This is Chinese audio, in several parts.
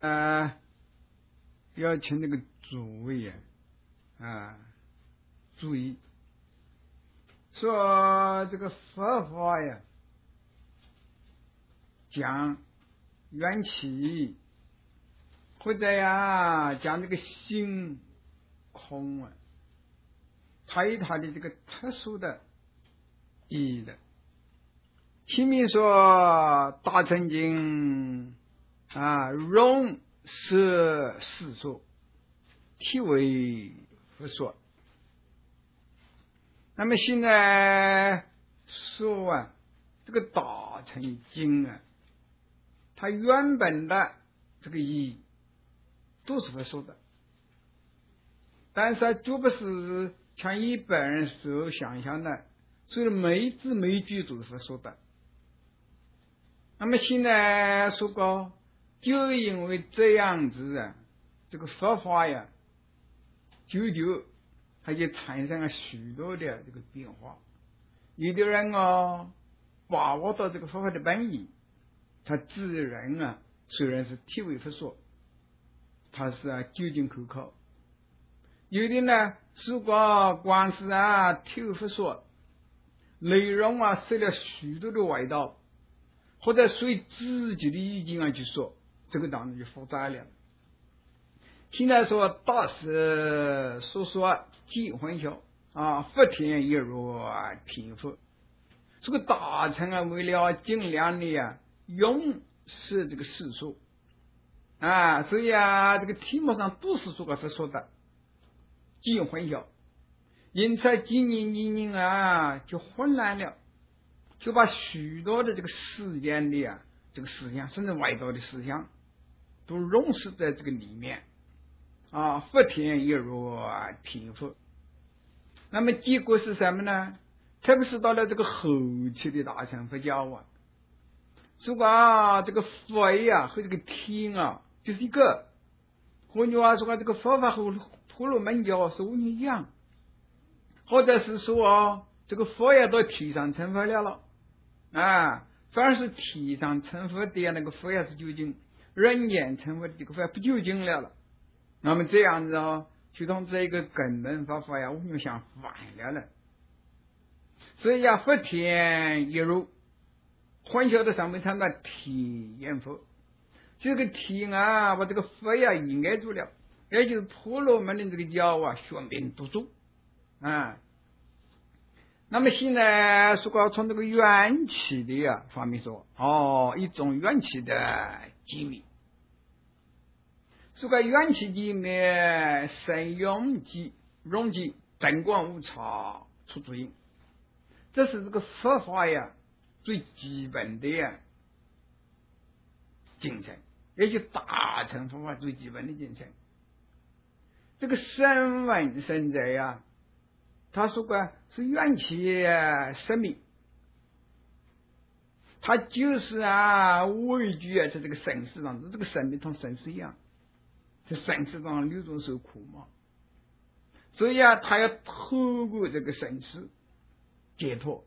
要请这个诸位注意，说这个佛法呀，讲缘起，或者讲这个性空它有它的这个特殊的意义的。前面说大乘经容摄世说，体为佛说。那么现在说这个大乘经它原本的这个意义都是佛说的，但是就不是像一般人所想象的，所以每字每句都是佛说的。那么现在说过，就因为这样子这个佛法久它就产生了许多的这个变化。有的人把握到这个佛法的本意，他自然虽然是体为佛说，他是究竟可靠。有的呢，如果光是体为佛说，内容受了许多的外道，或者随自己的意境去说，这个当然就复杂了。现在说大师所说即混淆佛田一若贫富，这个大乘为了尽量的用是这个世俗所以这个题目上都是说个佛说的即混淆，因此几年就混乱了，就把许多的这个世间的这个思想，甚至外道的思想都融合在这个里面福田一若贫富。那么结果是什么呢？特别是到了这个后期的大乘佛教如果这个佛和这个天就是一个，换句话说这个佛法和婆罗门教是完全一样，或者是说这个佛到天上成佛了反而是天上成佛的那个佛是究竟，人间成佛的这个佛不究竟了。那么这样子就从这个根本佛法完全相反了。所以福田一如混淆的上面谈到天眼佛，这个天把这个佛掩盖住了，也就是婆罗门的这个教喧宾夺主那么现在如果从这个缘起的方面说一种缘起的机密，这个缘起机密生永即容即真观无常出诸因，这是这个佛法最基本的精神，也就大乘佛法最基本的精神。这个声闻生者他说过是缘起生命，他就是畏惧在这个生死当中，这个生命同生死一样，在生死当中流中受苦嘛，所以他要透过这个生死解脱，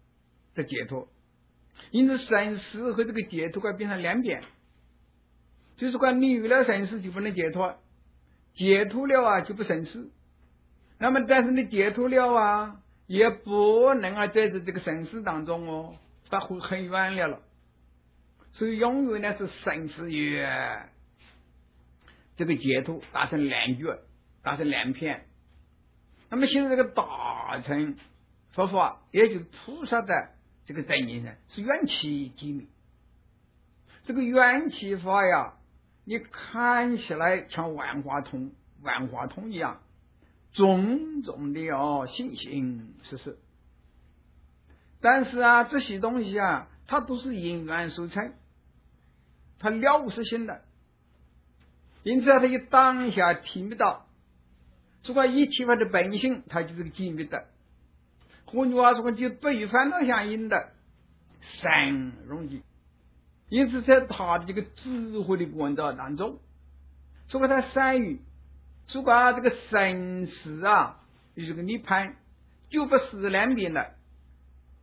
因此生死和这个解脱变成两边，就是说你有了生死就不能解脱，解脱了就不生死。那么但是你解脱了也不能在这个生死当中它会很远了，所以永远是生死与这个解脱达成两绝，达成两片。那么现在这个大乘佛法，也就是菩萨的这个真精神是缘起机密。这个缘起法你看起来像万花筒一样，种种的形形色色，但是这些东西它都是因缘所成，它了无实性的，因此它一当下听不到。如果一切法的本性，它就是个机密的，换句话说就不与烦恼相应的生容易。因此在他的这个智慧的观照当中，如果他善于如果这个生死与这个涅槃就不是两边的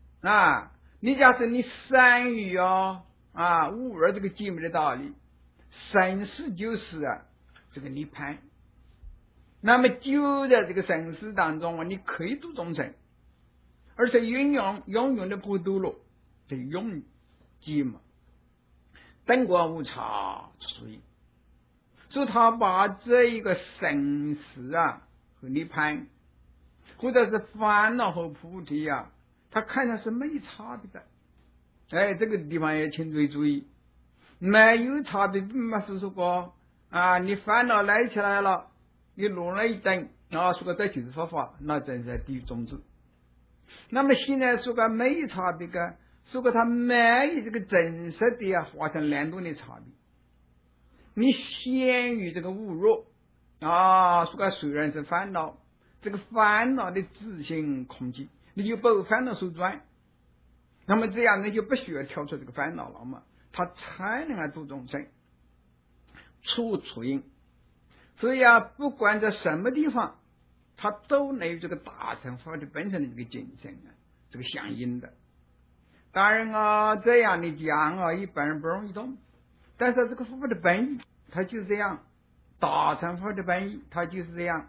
你假设你善于无二这个机密的道理， 生死就是这个涅槃。那么就在这个生死当中你可以度众生，而且永远的不堕落，这永寂嘛，灯光无差所以他把这一个生死和涅槃，或者是烦恼和菩提他看上是没差别的。这个地方也请注意，没有差别，并不是说过你烦恼来起来了，你落了一灯说这就是佛法，那真是地狱种子。那么现在说个没有差别的，说个它没有这个真实的化成两种的差别。你陷于这个侮辱说个虽然是烦恼，这个烦恼的自性空寂，你就被烦恼所转，那么这样你就不需要跳出这个烦恼了嘛，他才能度众生，处因。所以不管在什么地方，他都能有这个大乘法的本身的这个精神这个相应的。当然这样的讲一般人不容易懂，但是这个佛法的本意它就是这样，大乘法的本意它就是这样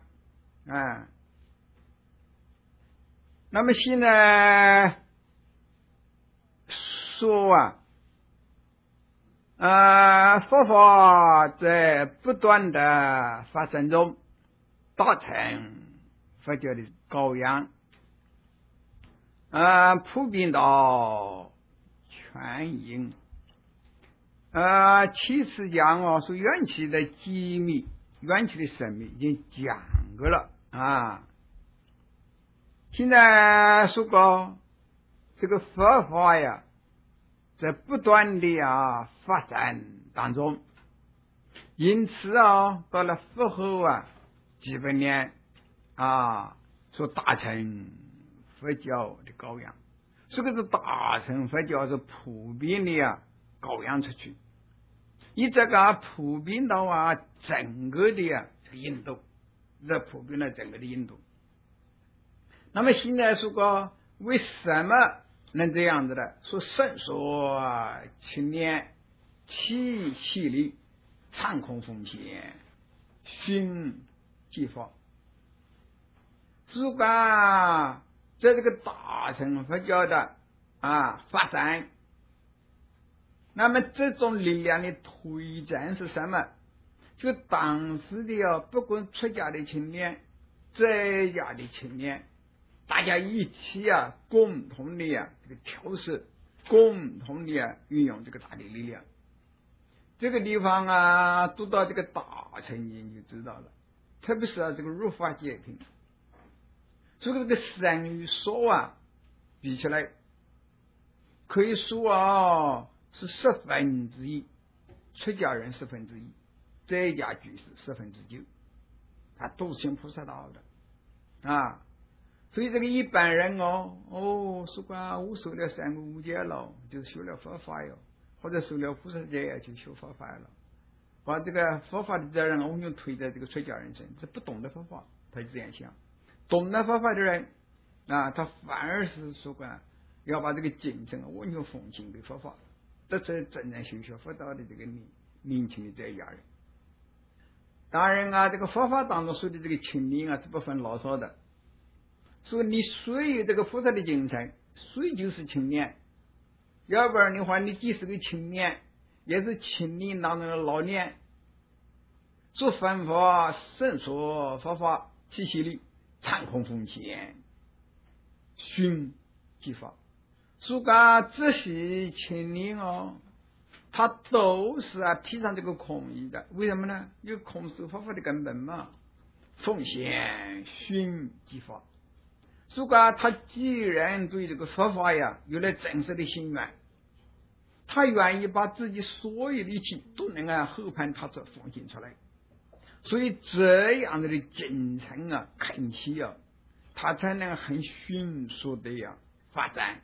那么现在说佛法在不断的发生中达成佛教的高扬普遍到全因其次讲说缘起的机密，缘起的神秘已经讲过了现在说过这个佛法在不断的发展当中，因此到了佛后几百年所达成佛教的高扬，这个是大乘佛教是普遍的高扬出去，以这个普遍到整个的这个印度，这普遍了整个的印度。那么现在说过为什么能这样子的？说圣说青年气力畅空风险熏技法，如果在这个大乘佛教的发展，那么这种力量的推展是什么？就当时的不管出家的青年在家的青年，大家一起共同的这个调试，共同的运用这个大的力量。这个地方读到这个大乘经就知道了，特别是这个入法界品，这个生与说比起来可以说是1/10，出家人1/10，在家居士9/10，他都是行菩萨道的所以这个一般人说我受了三无戒了，就是修了佛法或者受了菩萨戒就修佛法了，把这个佛法的责任完全推在这个出家人身，这不懂得佛法，他就这样想。懂得佛法的人他反而是要把这个精神完全奉献给佛法，这是真正修学佛道的这个年轻的这一家人。当然这个佛法当中说的这个青年是不分老少的，所以你虽有这个菩萨的精神，虽就是青年，要不然的话你即使个青年也是青年当中的老年，做凡法圣说佛法气息力畅空风险熏技法，所以这些青年他都是提倡这个空义的。为什么呢？因为空是佛法的根本嘛，奉献熏技法。所以他既然对这个佛法有了真实的心愿，他愿意把自己所有的一切都能后盘他所奉献出来，所以这样的精神恳切他才能很迅速的发展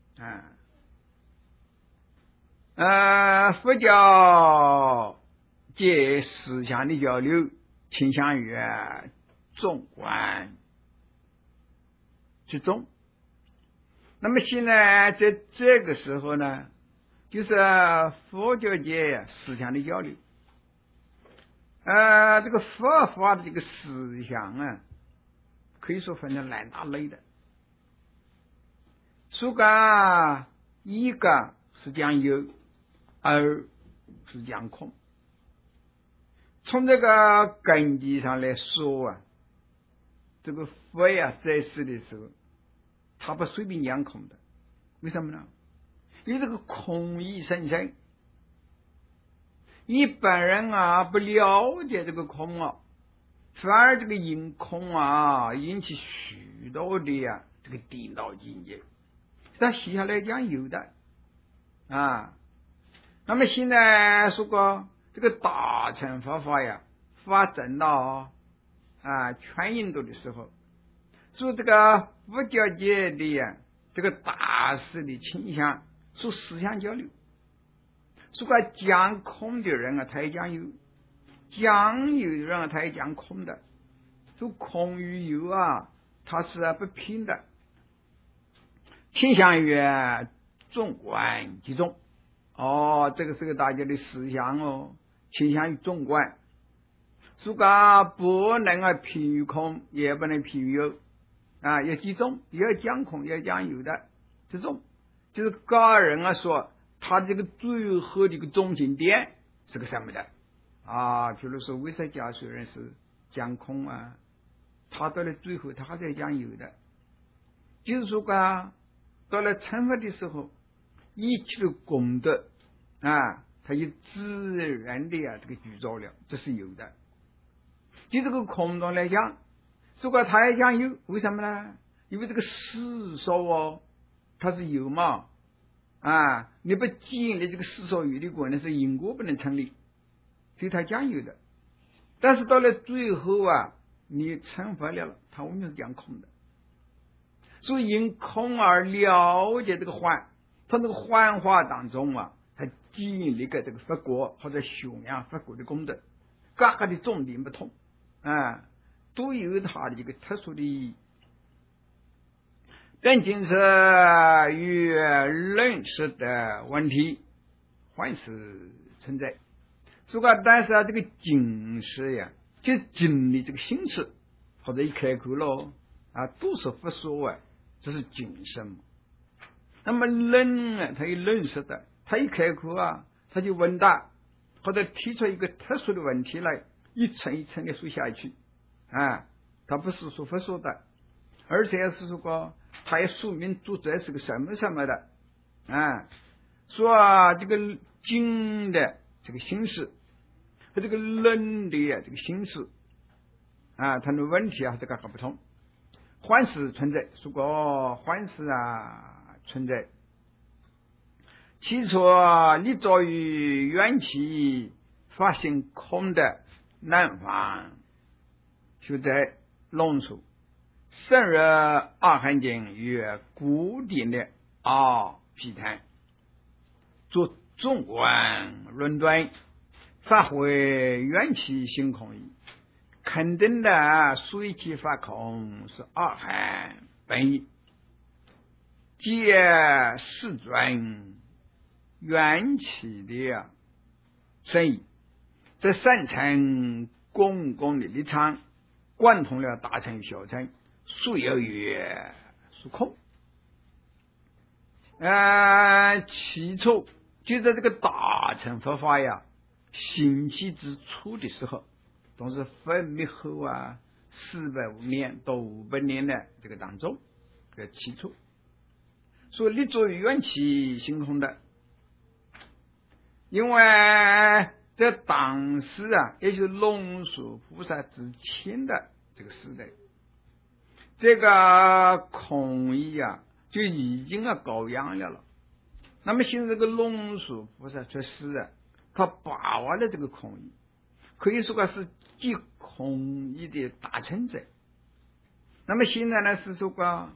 佛教界思想的交流倾向于纵观之中。那么现在在这个时候呢，就是佛教界思想的交流这个佛法的这个思想啊，可以说分成两大类的。说个一个是讲有，二是讲空。从这个根基上来说啊，这个佛呀在世的时候，他不随便讲空的。为什么呢？因为这个空义深深，一般人啊不了解这个空啊，反而这个因空啊引起许多的这个颠倒境界。他写下来讲有的啊。那么现在说过这个大乘佛法呀发展到全印度的时候，说这个佛教界的这个大师的倾向，说思想交流。说个讲空的人啊，他也讲有；讲有的人啊，他也讲空的。说空与有啊，它是不平的，倾向于纵观集中。这个是个大家的思想哦，倾向于纵观。说个不能偏于空，也不能偏于有要集中，也要讲空，也要讲有的。这种就是个人啊说他这个最后的一个中心点是个什么的比如说唯识教虽然是讲空啊，他到了最后他在讲有的。就是说到了成佛的时候，一切的功德他以自然的这个具足了，这是有的。就这个空中来讲，说过他也讲有，为什么呢？因为这个世说它是有嘛你不建立这个世说有的观念，是因果不能成立，所以他讲有的。但是到了最后你成佛了，他我们是讲空的。所以因空而了解这个幻，从这个幻化当中他建立个这个佛国或者宣扬佛国的功德，各个的重点不同都有它的一个特殊的意义。但仅是与认识的问题还是存在。说过但是这个境识呀，就经历这个形式或者一开口了都是佛说这是精神。那么人他有认识的，他一开口他就问答或者提出一个特殊的问题来，一层一层的说下去他不是说佛说的，而且是说过他也说明作者是个什么什么的说这个经的这个形式和这个人的这个形式他的问题这个不同。幻识存在，说过幻识存在，起初立足于缘起发现空的南方，就在龙树圣人阿含经与古典的批谈，做纵观论断，发挥缘起性空义，肯定的随机发空是阿含本意，皆世尊缘起的深意，这三层公共的立场贯通了大乘与小乘，素有于是空。起初就在这个大乘佛法兴起之初的时候，都是佛灭后450年到500年的这个当中，这个起初所以立足于缘起性空的。因为在当时也就是龙树菩萨之前的这个时代，这个空义就已经高扬了。那么现在这个龙树菩萨出世他把握了这个空义，可以说是即空义的大成者。那么现在呢是说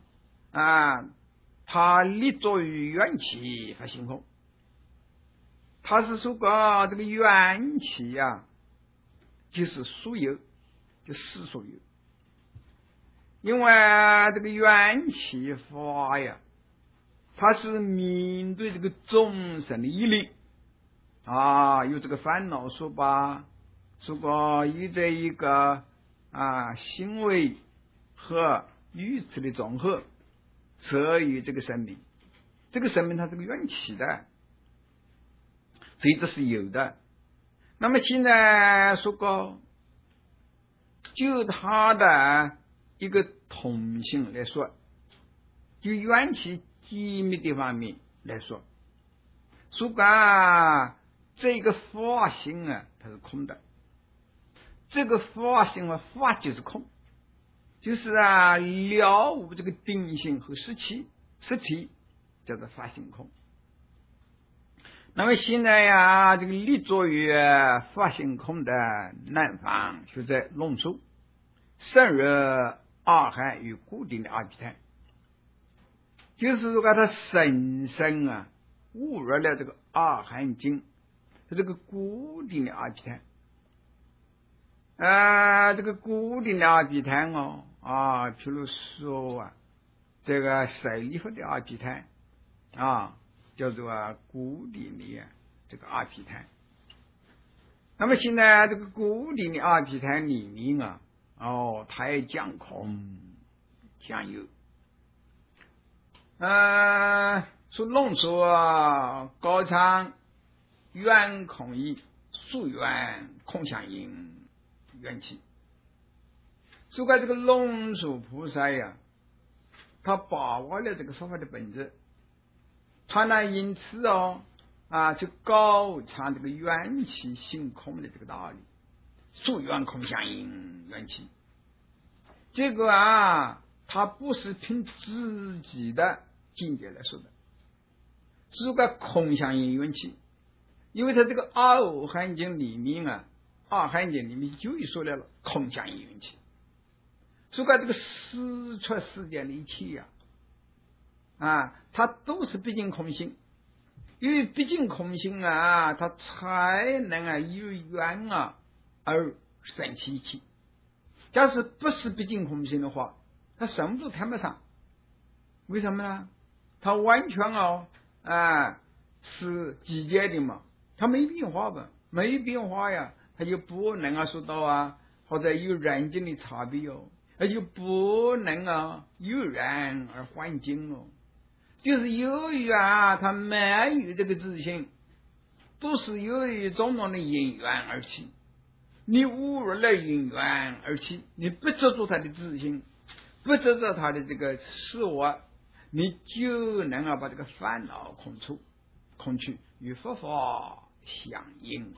他立足于缘起发性空，他是说这个缘起就是所有，就世所有。因为这个缘起法它是面对这个众生的业力有这个烦恼说吧， 如果有这一个行为和语词的综合，则于这个生命，这个生命它是个缘起的，所以这是有的。那么现在说过，就它的一个同性来说，就缘起机密的方面来说，说这个法性它是空的，这个法性法就是空，就是了无这个定性和实体叫做法性空。那么现在这个立足于法性空的南方学者论述圣人阿含与固定的阿毗昙，就是说他深深误入了这个阿含经这个固定的阿毗昙。这个固定的阿毗昙譬如说这个舍利弗的阿毗昙叫做固定的这个阿毗昙。那么现在这个固定的阿毗昙里面它也讲空讲有，说论说高唱缘空义，宿缘空相应缘起。所以这个龙树菩萨他把握了这个说法的本质，他呢因此就高唱这个缘起性空的这个道理，宿缘空相应缘起。这个他不是凭自己的境界来说的，是个空相应缘起。因为他这个阿含经里面就说了空相应缘起，所以这个实出世间的一切它都是毕竟空性。因为毕竟空性它才能有缘而生起一切。假使不是毕竟空性的话，它什么都谈不上。为什么呢？它完全是季节的嘛，它没变化吧？没变化它就不能说到或者有人境的差别它就不能有人而换境就是由于它没有这个自信，都是由于种种的因缘而起。你误入了因缘而起，你不执着它的自信，不执着它的这个事物，你就能把这个烦恼空去，与佛法相应。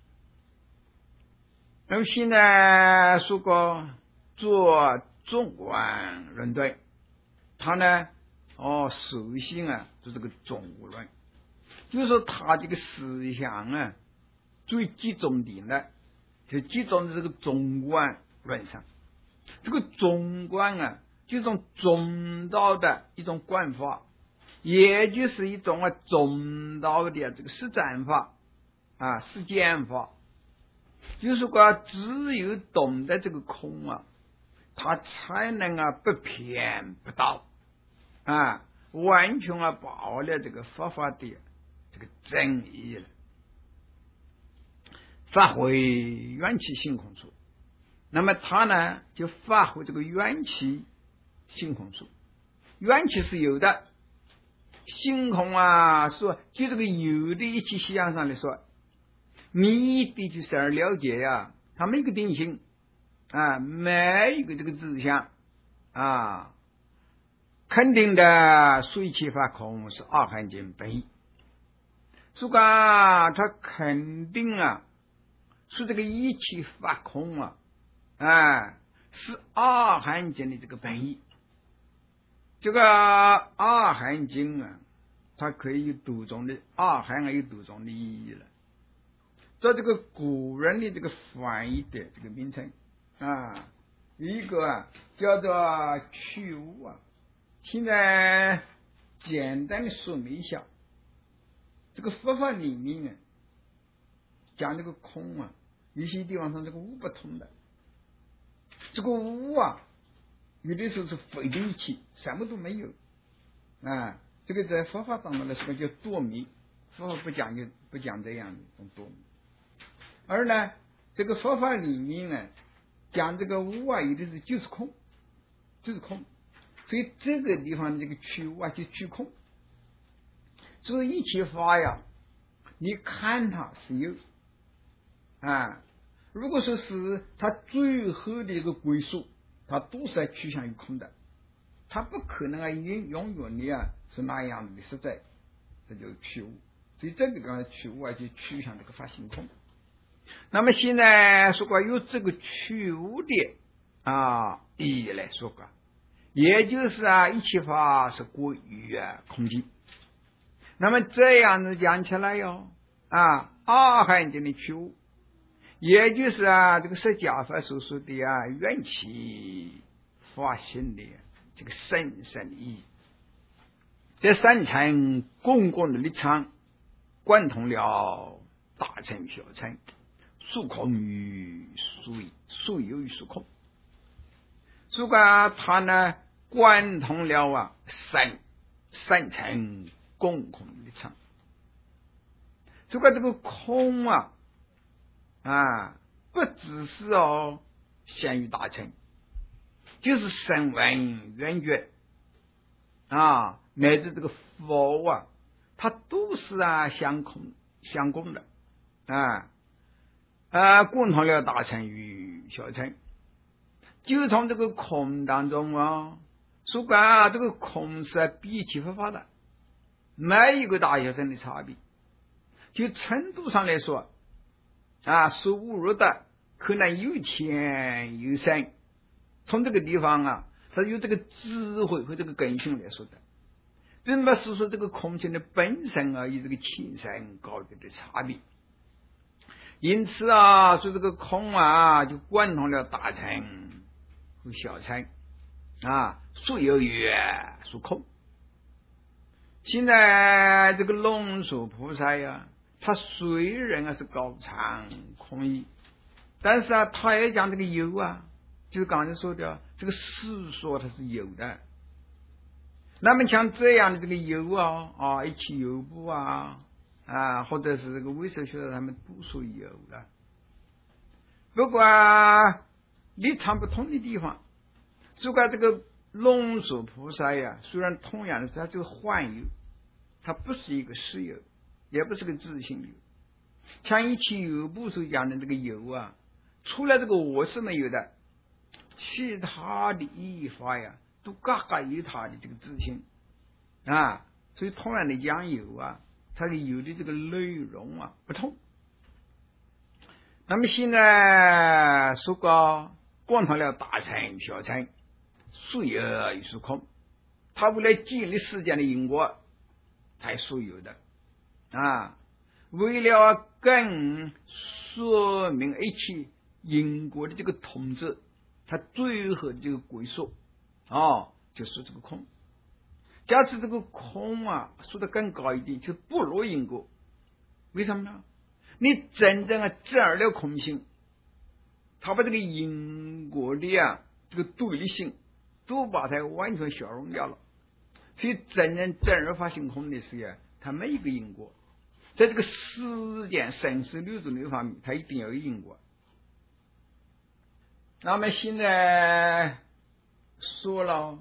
那么现在说过做中观论对，他呢首先就这个中无论，就是说他这个思想最集中的呢，就集中在这个中观论上。这个中观就是一种中道的一种观法，也就是一种中道的这个实战法实践法。就是说只有懂得这个空他才能不偏不倒完全把握了这个佛法的这个真义了，发挥缘起性空处。那么他呢就发挥这个缘起性空处。缘起是有的，性空说就这个有的一切现象上来说，你必须是了解它没有个定性没有一个这个志向肯定的说一切法空是阿含经本意。如果他肯定说这个一切法空是阿含经的这个本意。这个阿含经它可以有多种的阿含有多种的意义了。在这个古人的这个翻译的这个名称一个叫做去无现在简单的说明一下，这个佛法里面讲这个空有些地方上这个无不通的。这个无有的时候是否定一切，什么都没有这个在佛法当中来说叫多迷，佛法不讲这样的一种多迷。而呢这个佛法里面呢，讲这个无啊，有的是就是空，就是空。所以这个地方这个去无啊，就去空。所以一切法呀，你看它是有啊。如果说是它最后的一个归宿，它都是在趋向于空的，它不可能永远的是那样的实在，这就去无。所以这个地方去无啊，就趋向这个法性空。那么现在说过有这个去无的意义来说过，也就是一切法是归于空寂。那么这样子讲起来哟，阿含经的去无，也就是这个释迦佛所说的缘起法性的这个深深意义。这三层公共的立场，贯通了大乘小乘，殊空于殊有于殊空。如果他呢贯通了三层共空的立场，如果这个空不只是限于大乘，就是声闻缘觉乃至这个佛它都是相共的共同了大乘与小乘。就从这个空当中说这个空是比一切佛法的，没有一个大小乘的差别。就程度上来说所悟入的可能有浅有深，从这个地方它有这个智慧和这个根性来说的，并不是说这个空性的本身有这个浅深高低的差别。因此说这个空就贯通了大乘和小乘所有于属空。现在这个龙树菩萨他虽然是高唱空义，但是他也讲这个有就是刚才说的这个世说它是有的。那么像这样的这个有一起有部或者是这个唯识学者他们都属于有的。不过立场不同的地方，如果这个龙树菩萨虽然同样的它这个幻有，它不是一个实有，也不是个自性有。像一起有部所讲的这个有除了这个我是没有的，其他的义法都各有它的这个自性所以同样的讲有它的有的这个内容不同。那么现在说过贯通了大乘小乘，所有与属空，它为了建立世间的因果，它所有的为了更说明一切因果的这个统治，它最后的这个归宿就是这个空。假设这个空说得更高一点，就不落因果。为什么呢？你真正证了空性，他把这个因果的这个对立性都把它完全消融掉了。所以真正证而法性空的时候它没有一个因果。在这个时间生死流转的方面，它一定要有因果。那么现在说了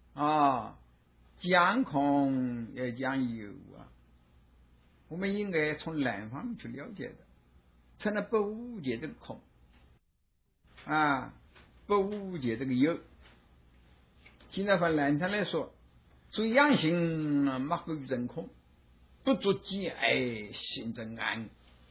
讲空也讲有我们应该从两方面去了解的，才能不误解这个空不误解这个有。现在从两方来说，所以阳性莫过于真空，不足见心真安。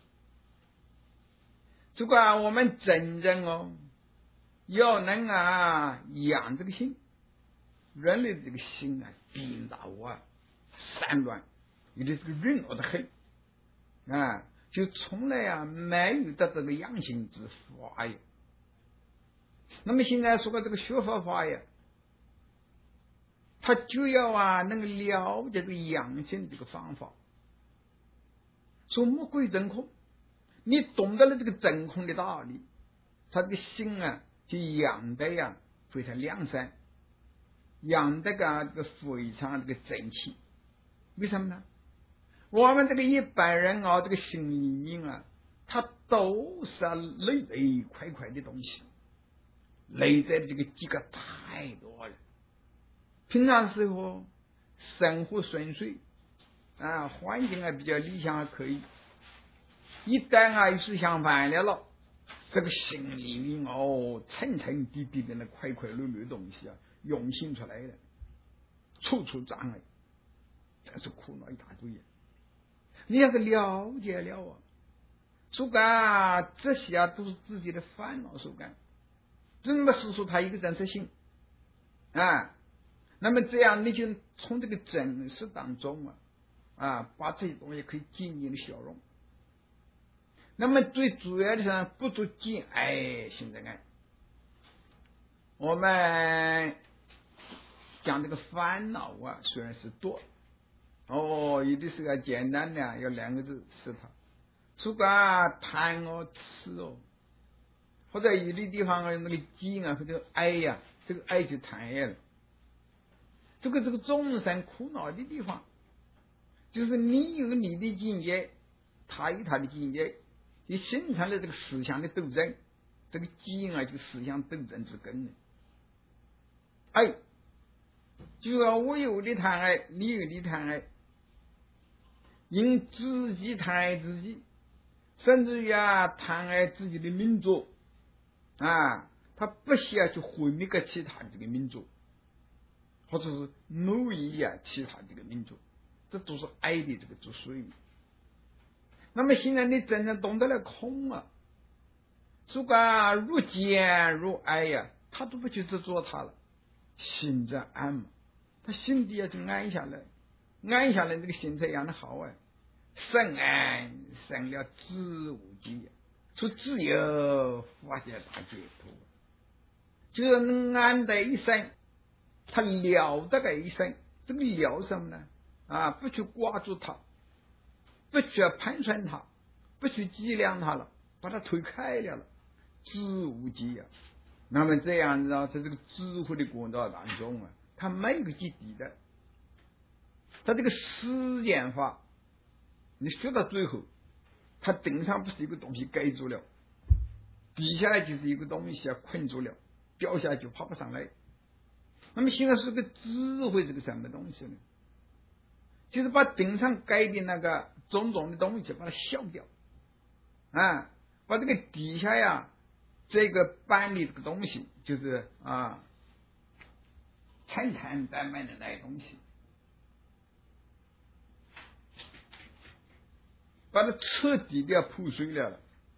如果我们真正要能养这个心，人类的这个心颠倒散乱，有的这个润恶的很就从来没有得到这个养性之法呀。那么现在说个这个学佛法他就要能够了解这个养性这个方法。说莫过于真空，你懂得了这个真空的道理，他这个心就养得非常良善，养得这个非常这个正气。为什么呢？我们这个一般人这个心里面它都是累累块块的东西，累在这个几个太多了。平常时候生活顺遂啊，环境比较理想还可以，一旦有事相反了，这个心里面层层叠叠的那块块累累的东西涌现出来了，处处障碍，真是苦恼一大堆。你要是了解了所干这些都是自己的烦恼所干，怎么是说它一个真实性啊？那么这样你就从这个真实当中把这些东西可以渐渐的消融。那么最主要的是不做见爱心的爱。我们讲这个烦恼虽然是多有的是个简单的要2个字是它，所以贪痴或者有的地方那个见或者爱这个爱就贪爱了。这个众生苦恼的地方，就是你有你的境界，他有他的境界，就形成了这个思想的斗争，这个见就思想斗争之根了。就我有的贪爱，你有的贪爱，因自己贪爱自己，甚至于贪爱自己的民族他不需要去毁灭个其他的这个民族，或者是奴役其他这个民族，这都是爱的这个作祟。那么现在你真正懂得了空所以如见如爱他都不去执着它了，心则安嘛，他心底就安下来，安下来这个心才养得好生安生了知无极，出自由法界大解脱，就是能安得一生，他了得个一生。这个了什么呢不去挂住它，不去盘算它，不去计量它了，把它推开了知无极那么这样子在这个智慧的过程当中它没有基底的，它这个时间法你学到最后，它顶上不是一个东西盖住了，底下来就是一个东西困住了，掉下就爬不上来。那么现在是个智慧，这个什么东西呢？就是把顶上盖的那个种种的东西把它消掉把这个底下这个板的这个东西，就是沉沉淡淡的那些东西，把它彻底的破碎了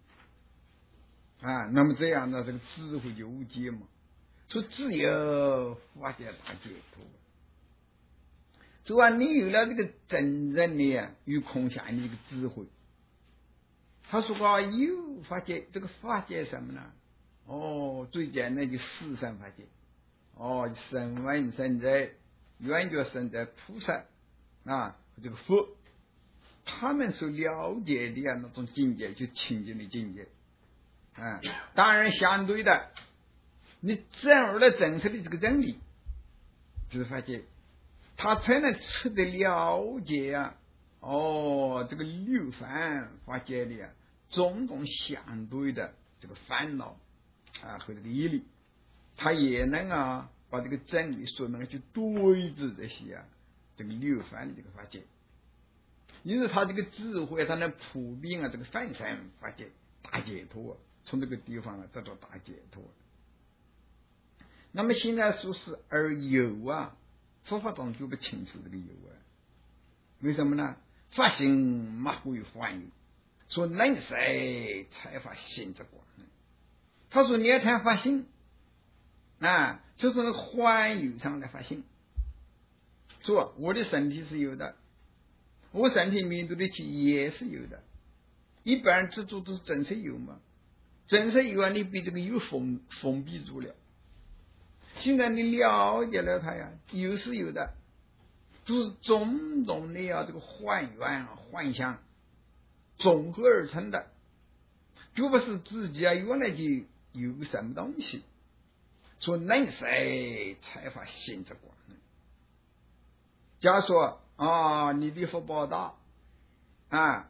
那么这样呢，这个智慧就无解嘛，说自由法界大解脱。所以你有了这个真正的与空相的一个智慧，他说有法界，这个法界什么呢？最简单就四圣法界声闻圣者、缘觉圣者、菩萨这个佛，他们所了解的那种境界就清净的境界当然相对的，你证悟了真实的这个真理，就是法界，他才能彻底了解这个六凡法界的种种相对的这个烦恼和这个业力，他也能把这个真理所能去对治这些这个六凡的这个法界，因此他这个智慧他能普遍这个凡圣法界大解脱，从这个地方得到大解脱。那么现在说是而有佛法中就不轻视这个有为什么呢？法性莫会幻有，说能谁才发心之光他说你要谈发心就是那幻有上的发心，说我的身体是有的，我身体面对的气也是有的，一般人执着都是真实有嘛，真实有你被这个有封闭住了。现在你了解了它有是有的，都是种种的这个幻缘幻象综合而成的，就不是自己原来就有个什么东西。说能谁才发心之光假如说你的福报大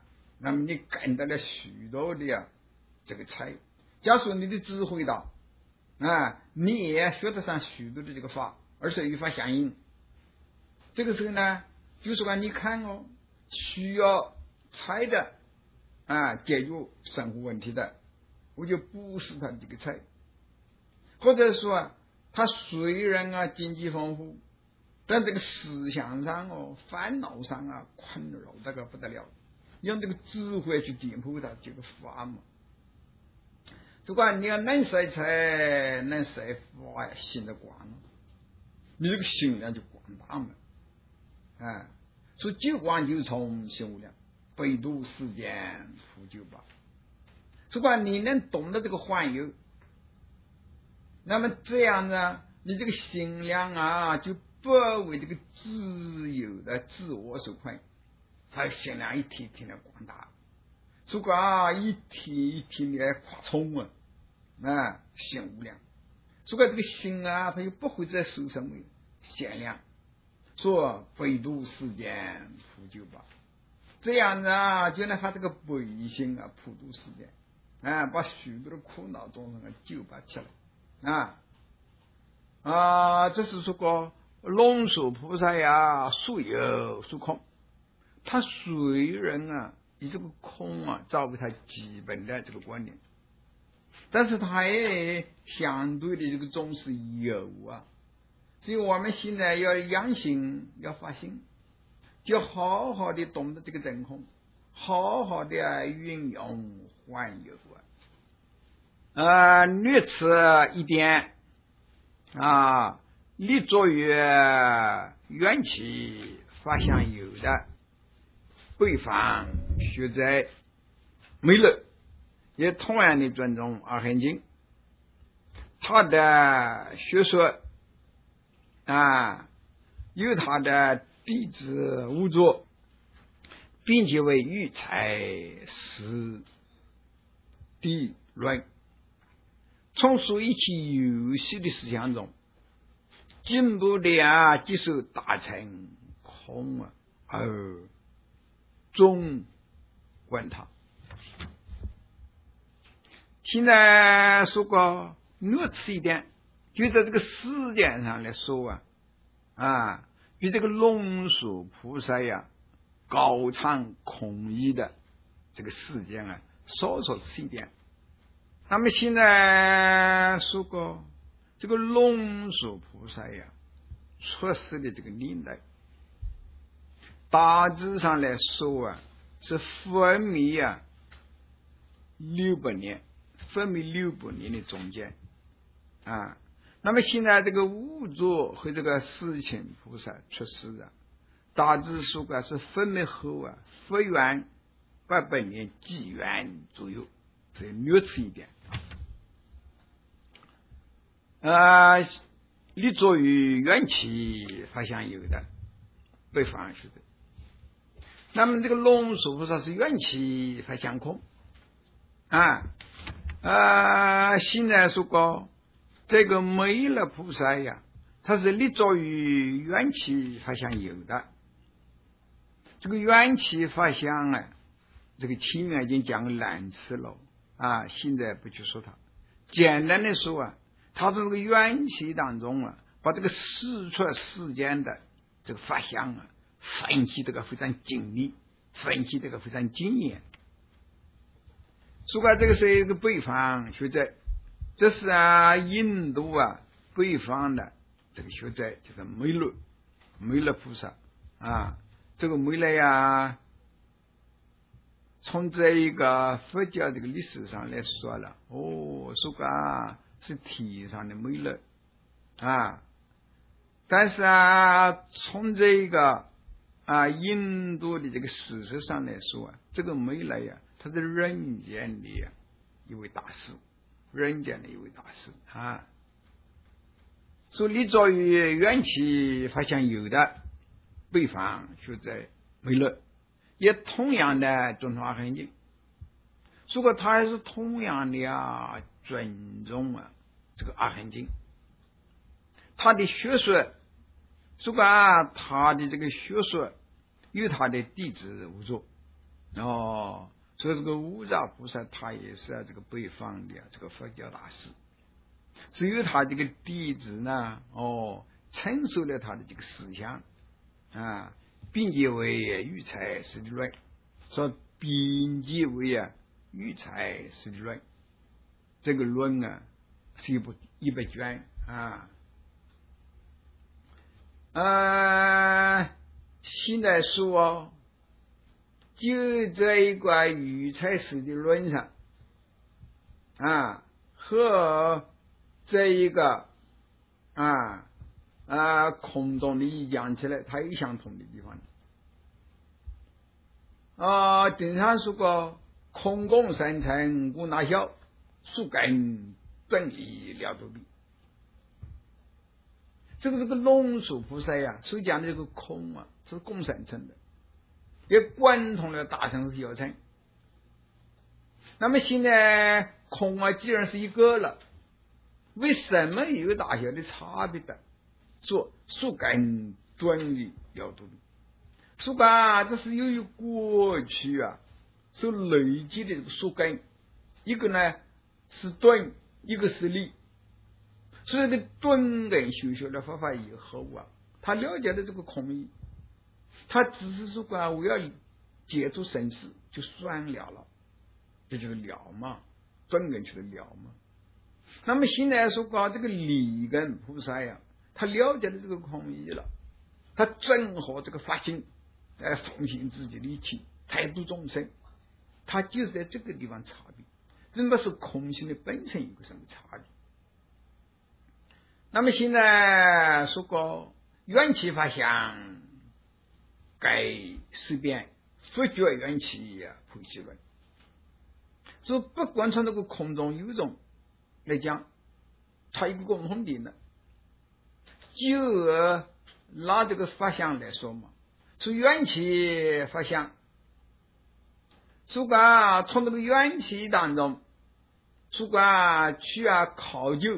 那么你干到了许多的这个差。假如你的智慧大你也学得上许多的这个法，而且与法相应。这个时候呢，就是说你看需要财的解决生活问题的，我就不是他这个财。或者说他虽然经济丰富，但这个思想上烦恼上困扰这个不得了，用这个智慧去颠覆他这个法嘛。如果你要能晒财能晒法心的光，你这个心量就广大嘛。所以九光九重心无量，北渡世间普救吧。如果你能懂得这个环游，那么这样呢，你这个心量就不为这个自由的自我所困，它心量一天天的广大。如果一天一天的扩充心无量。如果这个心它又不会再受什么限量，说北渡世间普救吧。这样子就能把这个悲心普渡世间把许多的苦恼众生救拔起来。这是说过龙树菩萨素有素空，他虽然以这个空作为他基本的这个观点，但是他也相对的这个重视有所以我们现在要养心，要发心，就好好的懂得这个真空，好好的运用环游略此一点立足于缘起法相有的北方学者弥勒，也同样的尊重阿含经，他的学说有他的弟子无作，并且为育才实地论，从属一起游戏的思想中进步的接受大乘空而中观他。现在说过略次一点，就在这个时间上来说比这个龙树菩萨高唱空义的这个时间稍迟一点。那么现在说过这个龙树菩萨出世的这个年代，大致上来说是分密600年，分密600年的中间那么现在这个无作和这个世亲菩萨出世大致说是分密后佛元800年纪元左右，所以略迟一点立足于缘起法相有的北方学者。那么这个龙树菩萨是缘起法相空现在说过这个弥勒菩萨他是立足于缘起法相有的。这个缘起法相这个前面已经讲了2次了现在不去说它。简单的说他从这个缘起当中把这个四出世间的这个法相分析这个非常精密，分析这个非常精严。说这个是一个北方学者，这是印度北方的这个学者，就是弥勒菩萨这个弥勒从这一个佛教这个历史上来说了说是天上的弥勒但是从这个印度的这个史实上来说这个弥勒他是人间的一位大师，人间的一位大师所以立足于缘起法相有的北方学者弥勒，也同样的尊重阿含经。如果他还是同样的尊重这个阿含经，他的学说，如果他的这个学说有他的弟子无作， 所以这个无暇菩萨他也是这个北方的这个佛教大师，只有他这个弟子呢，承受了他的这个思想并结为育才师的论，说并结为育才师的论，这个论是100卷现在说就这一个育才师的论上和这一个空洞的一讲起来，它有相同的地方。顶上说过空共生成无那小，树根断离了度比。这个龙树菩萨所讲的这个空是共生成的，也贯通了大乘小乘。那么现在空既然是一个了，为什么有大小的差别的？说树根断离了度比，树根这是由于过去所累积的这个树根，一个呢是断，一个是离。所以这个顿根修学了佛法以后他了解了这个空义，他只是说我要解除生死就算了，这就是了嘛，顿根去了了嘛。那么现在说这个理根菩萨他了解了这个空义了，他整合这个发心奉行自己的一切才度众生，他就是在这个地方差别，并不是空性的本身有个什么差别。那么现在说过缘起法相该思辨佛觉缘起菩提论，所以不管从这个空中有中来讲，它一个共同点的，就拿这个法相来说嘛，是缘起法相，如果从这个缘起当中如果去考究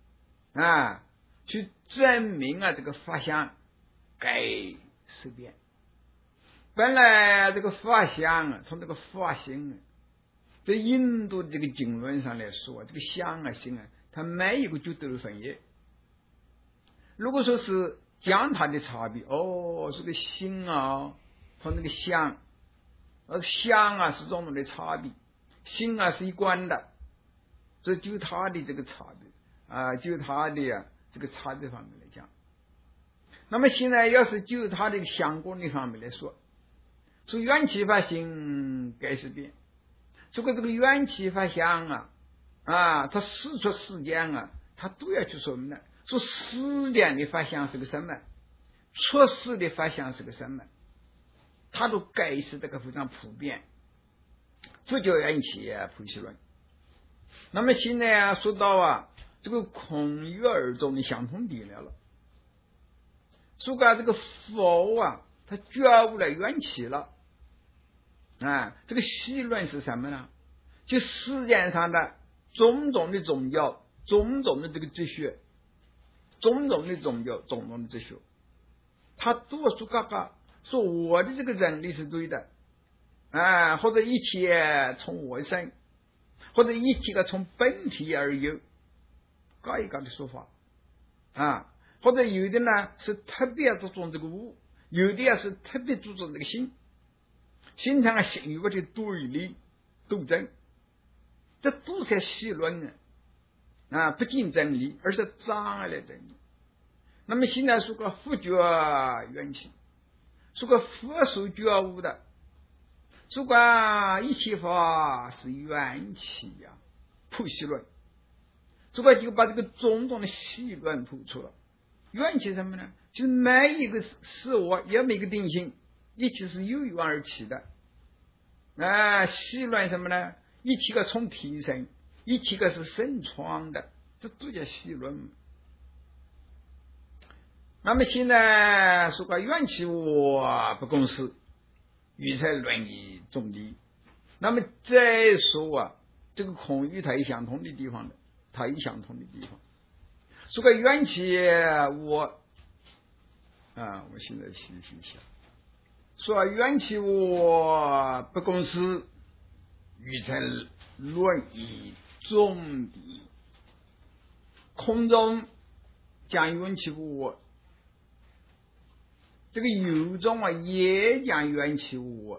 去证明这个法相该思辨。本来这个法相从这个法性在印度这个经论上来说，这个相性它没有一个绝对的分野。如果说是讲它的差别，这个心和那个相，相是种种的差别，心是一贯的，这就它的这个差别就它的这个差别方面来讲。那么现在要是就它这个相关的方面来说，说缘起法性该是变，这个缘起法相它事出世间它都要去说明了，说世间的法相是个什么，出世的法相是个什么，它都该是这个非常普遍。佛教缘起菩提论。那么现在说到这个空与二中的相同点了，说这个佛他觉悟了缘起了这个细论是什么呢？就世间上的种种的宗教，种种的这个哲学，种种的宗教，种种的哲学，他都说我的这个真理是对的或者一切从我生，或者一切从本体而有，各一个的说法或者有的呢是特别注重这个物，有的是特别注重这个心，形成心与物的对立斗争，这都是细论不仅真理，而是障碍了真理。那么现在说个佛觉缘起，说个佛所觉悟的，说个一切法是缘起菩提论，这个就把这个种种的细论吐出了。缘起什么呢？就是每一个事物也没一个定性，一切是由缘而起的细论什么呢？一切个从体生，一切个是生创的，这都叫细论。那么现在说个缘起我不共识，于才论以中理。那么再说这个空与它有相同的地方的，它有相同的地方。说个缘起我现在休息一下。 说缘起无不共识，欲成论以中敌。空中讲缘起无，这个有中也讲缘起无。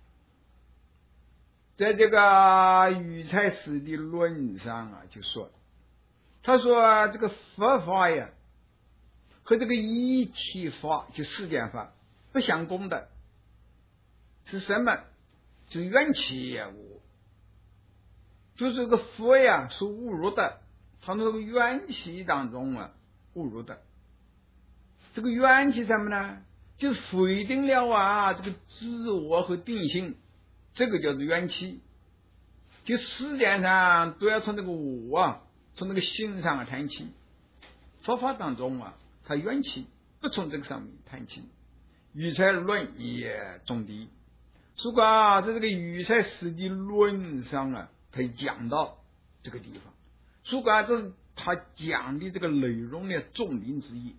在这个余才师的论上就说，他说这个佛法呀和这个一体法就世间法不相共的，是什么？是缘起也无，就是这个佛呀是无入的，他这个缘起当中无入的。这个缘起什么呢？就是否定了这个自我和定性，这个叫做缘起。就世间上都要从这个我从这个心上谈起，佛法当中它缘起不从这个上面谈起。余才论也中敌。如果在这个余才师的论上可以讲到这个地方，如果这是他讲的这个内容的重点之一。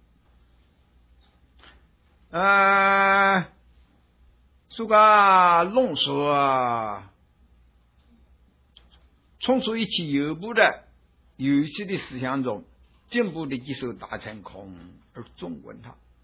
如果论说从属一切有部的有趣的思想中，进步的接受大乘空而纵观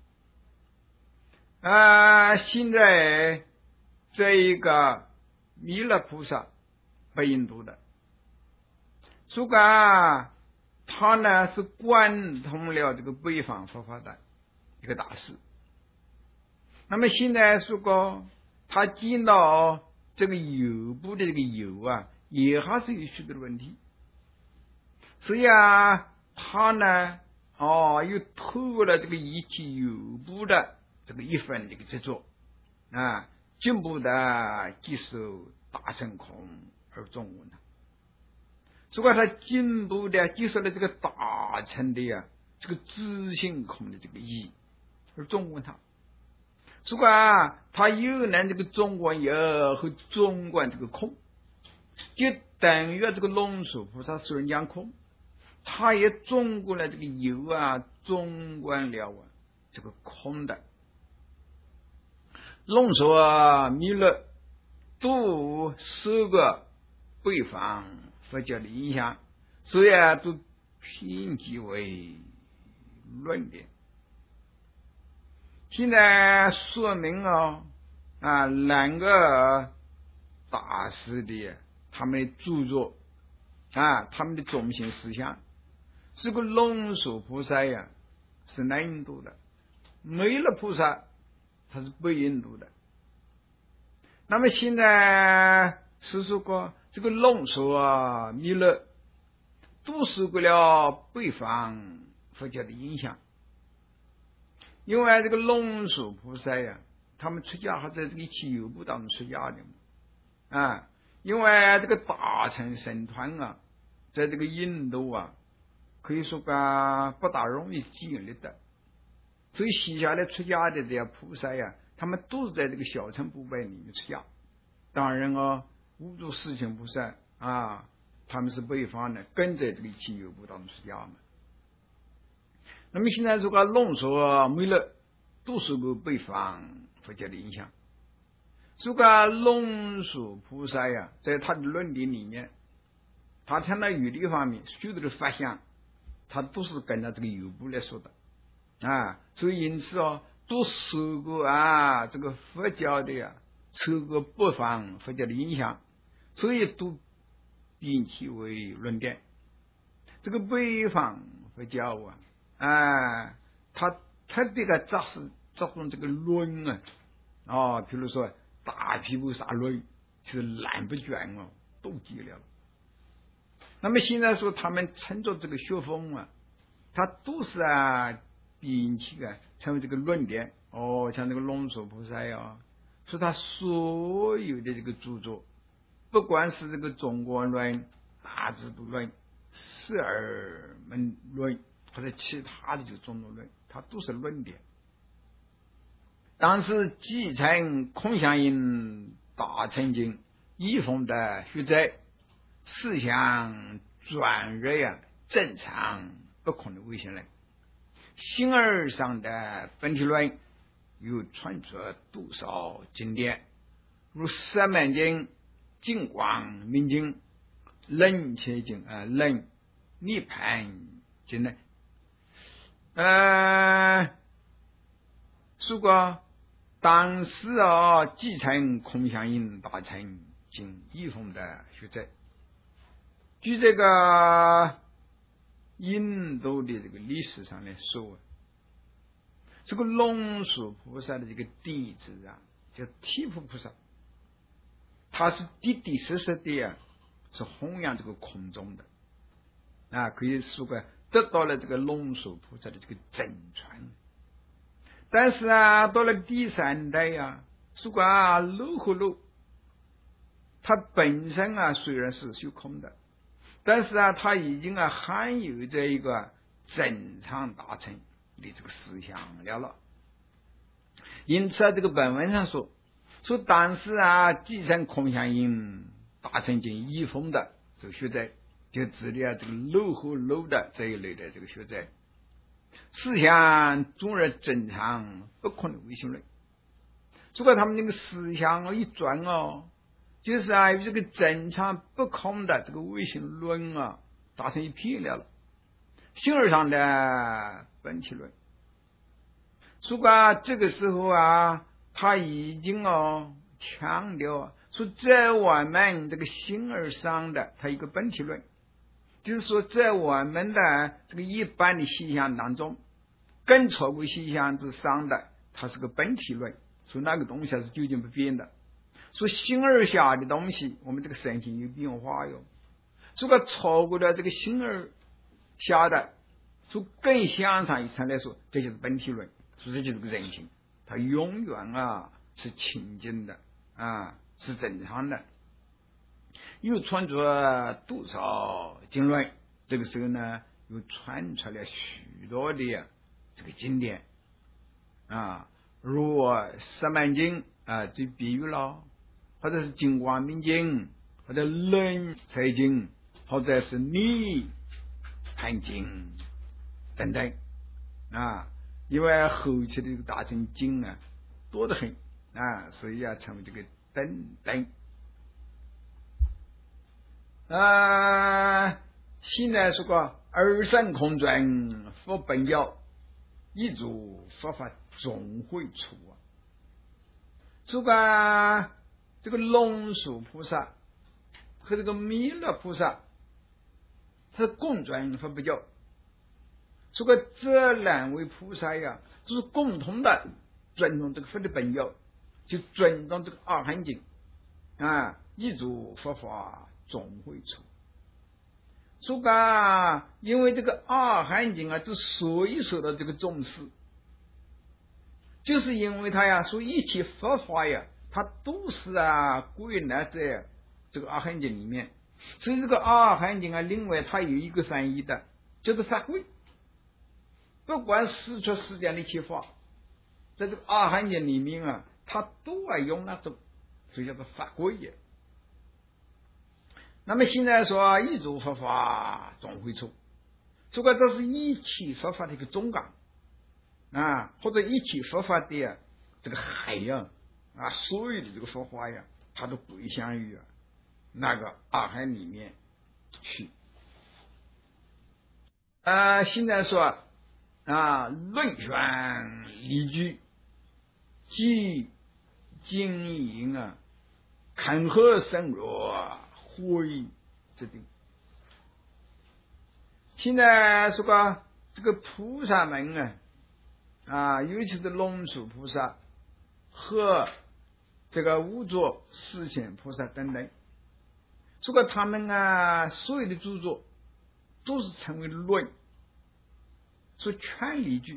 它。现在这一个弥勒菩萨被印度的，如果他呢是贯通了这个北方佛法的一个大师，那么现在如果他见到这个有部的这个有也还是有许多的问题，所以他呢又透过了这个一切有部的这个一份这个执着进步的接受大乘空而中悟呢。如果他进步的接受了这个大乘的这个自性空的这个义而中悟他，如果他又能这个中观有和中观这个空，就等于这个龙树菩萨虽然讲空，他也中观了这个有中观了这个空的。龙树弥勒都受过北方佛教的影响，所以都偏记为论点。现在说明两个大师的他们的著作他们的中心思想。这个龙树菩萨是南印度的，弥勒菩萨他是北印度的。那么现在是说这个龙树弥勒都受过了北方佛教的影响，因为这个龙树菩萨他们出家还在这个一切有部当中出家的因为这个大乘僧团在这个印度可以说不大容易建立的，所以西下来出家的这些菩萨他们都是在这个小乘部派里面出家。当然无著世亲菩萨他们是北方的，跟在这个一切有部当中出家嘛。那么现在这个龙树弥勒都受过北方佛教的影响。这个龙树菩萨在他的论点里面，他谈到有的方面许多的发想，他都是跟着这个有部来说的所以因此都受过这个佛教的受过北方佛教的影响，所以都编辑为论点。这个北方佛教他特别的着重这个论比如说大毗婆沙论是懒不倦都记了。那么现在说他们乘着这个学风他都是编辑成为这个论点像这个龙树菩萨说他所有的这个著作，不管是这个中国论、大制度论、十二门论或者其他的这个中国论，它都是论点。当时继承空相应大乘经一封的学者，思想转入正常不空的唯心论，形而上的本体论又传出多少经典，如十门经、净光明经、楞伽经楞涅盘经呢。如果当时继承空相印大乘经义风的学者，据这个印度的这个历史上来说，这个龙树菩萨的这个弟子叫提婆菩萨，他是的的实实的是弘扬这个空中的可以说得到了这个龙树菩萨的这个真传。但是到了第三代如果陆和路，他本身虽然是虚空的，但是他已经含有这一个正常大乘的这个思想了。因此这个本文上说当时继承空相印大乘经义风的这个学者，就指的这个陆和路的这一类的这个学者，思想总而正常不可能唯心论。如果他们那个思想一转就是与这个正常不空的这个唯心论达成一片了。形而上的本体论，如果这个时候他已经强调说在我们这个形而上的他一个本体论，就是说在我们的这个一般的现象当中，更超过现象之上的它是个本体论，说那个东西是究竟不变的。说形而下的东西，我们这个身体有变化哟。如果超过了这个形而下的，说更向上一层来说，这就是本体论。说这就是个人性，它永远是清净的是正常的。又传出多少经论，这个时候呢又传出了许多的这个经典如十门经最比喻了，或者是净光明经，或者楞伽经，或者是涅盘经等等因为后期的这个大乘经多得很所以成为这个等等现在说过二圣空转佛本教，一如佛法总会处这个龙树菩萨和这个弥勒菩萨，他共转佛本教。这两位菩萨就是共同的尊重这个佛的本教，就尊重这个阿含经一如佛法总会处。因为这个阿含经之所以受到这个重视，就是因为它说一切佛法它都是归纳在这个阿含经里面。所以这个阿含经另外它有一个翻译的叫做法规，不管世出世间的一切法，在这个阿含经里面它都用那种，所以叫做法规那么现在说一如佛法总会处，这是一切佛法的一个总纲或者一切佛法的这个海洋所有的这个佛法它都归向于那个阿含里面去现在说论选理据即经营看何深入会之定。现在说这个菩萨们尤其是龙树菩萨和这个无著世显菩萨等等，他们所有的著作都是称为论，说全理据。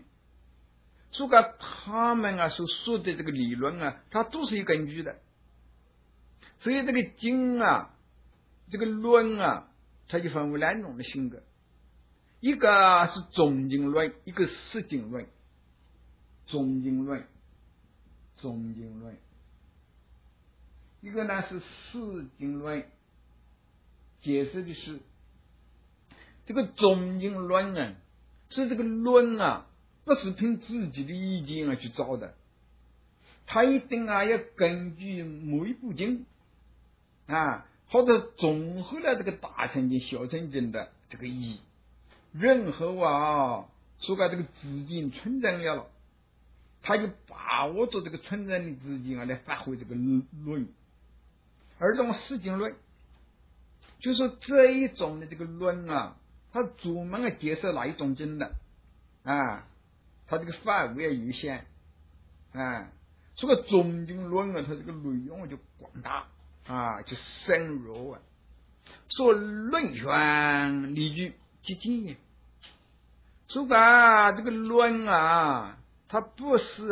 他们所说的这个理论它都是有根据的。所以这个经这个论它就分为两种的性格，一个是总经论，一个实经论。总经论一个呢是实经论，解释的是这个总经论是这个论不是凭自己的意见去找的， 他一定啊要根据每部经啊，或者综合了这个大乘经、小乘经的这个义，然后啊，说把这个资金存证了，他就把握着这个存证的资金啊来发挥这个论，而这种实经论，就说这一种的这个论啊，他专门啊接受哪一种经的啊，他这个范围有限啊。这个中经论啊，它这个内容就广大啊，就深入啊。说论选例句及经验，说把这个论啊，它不是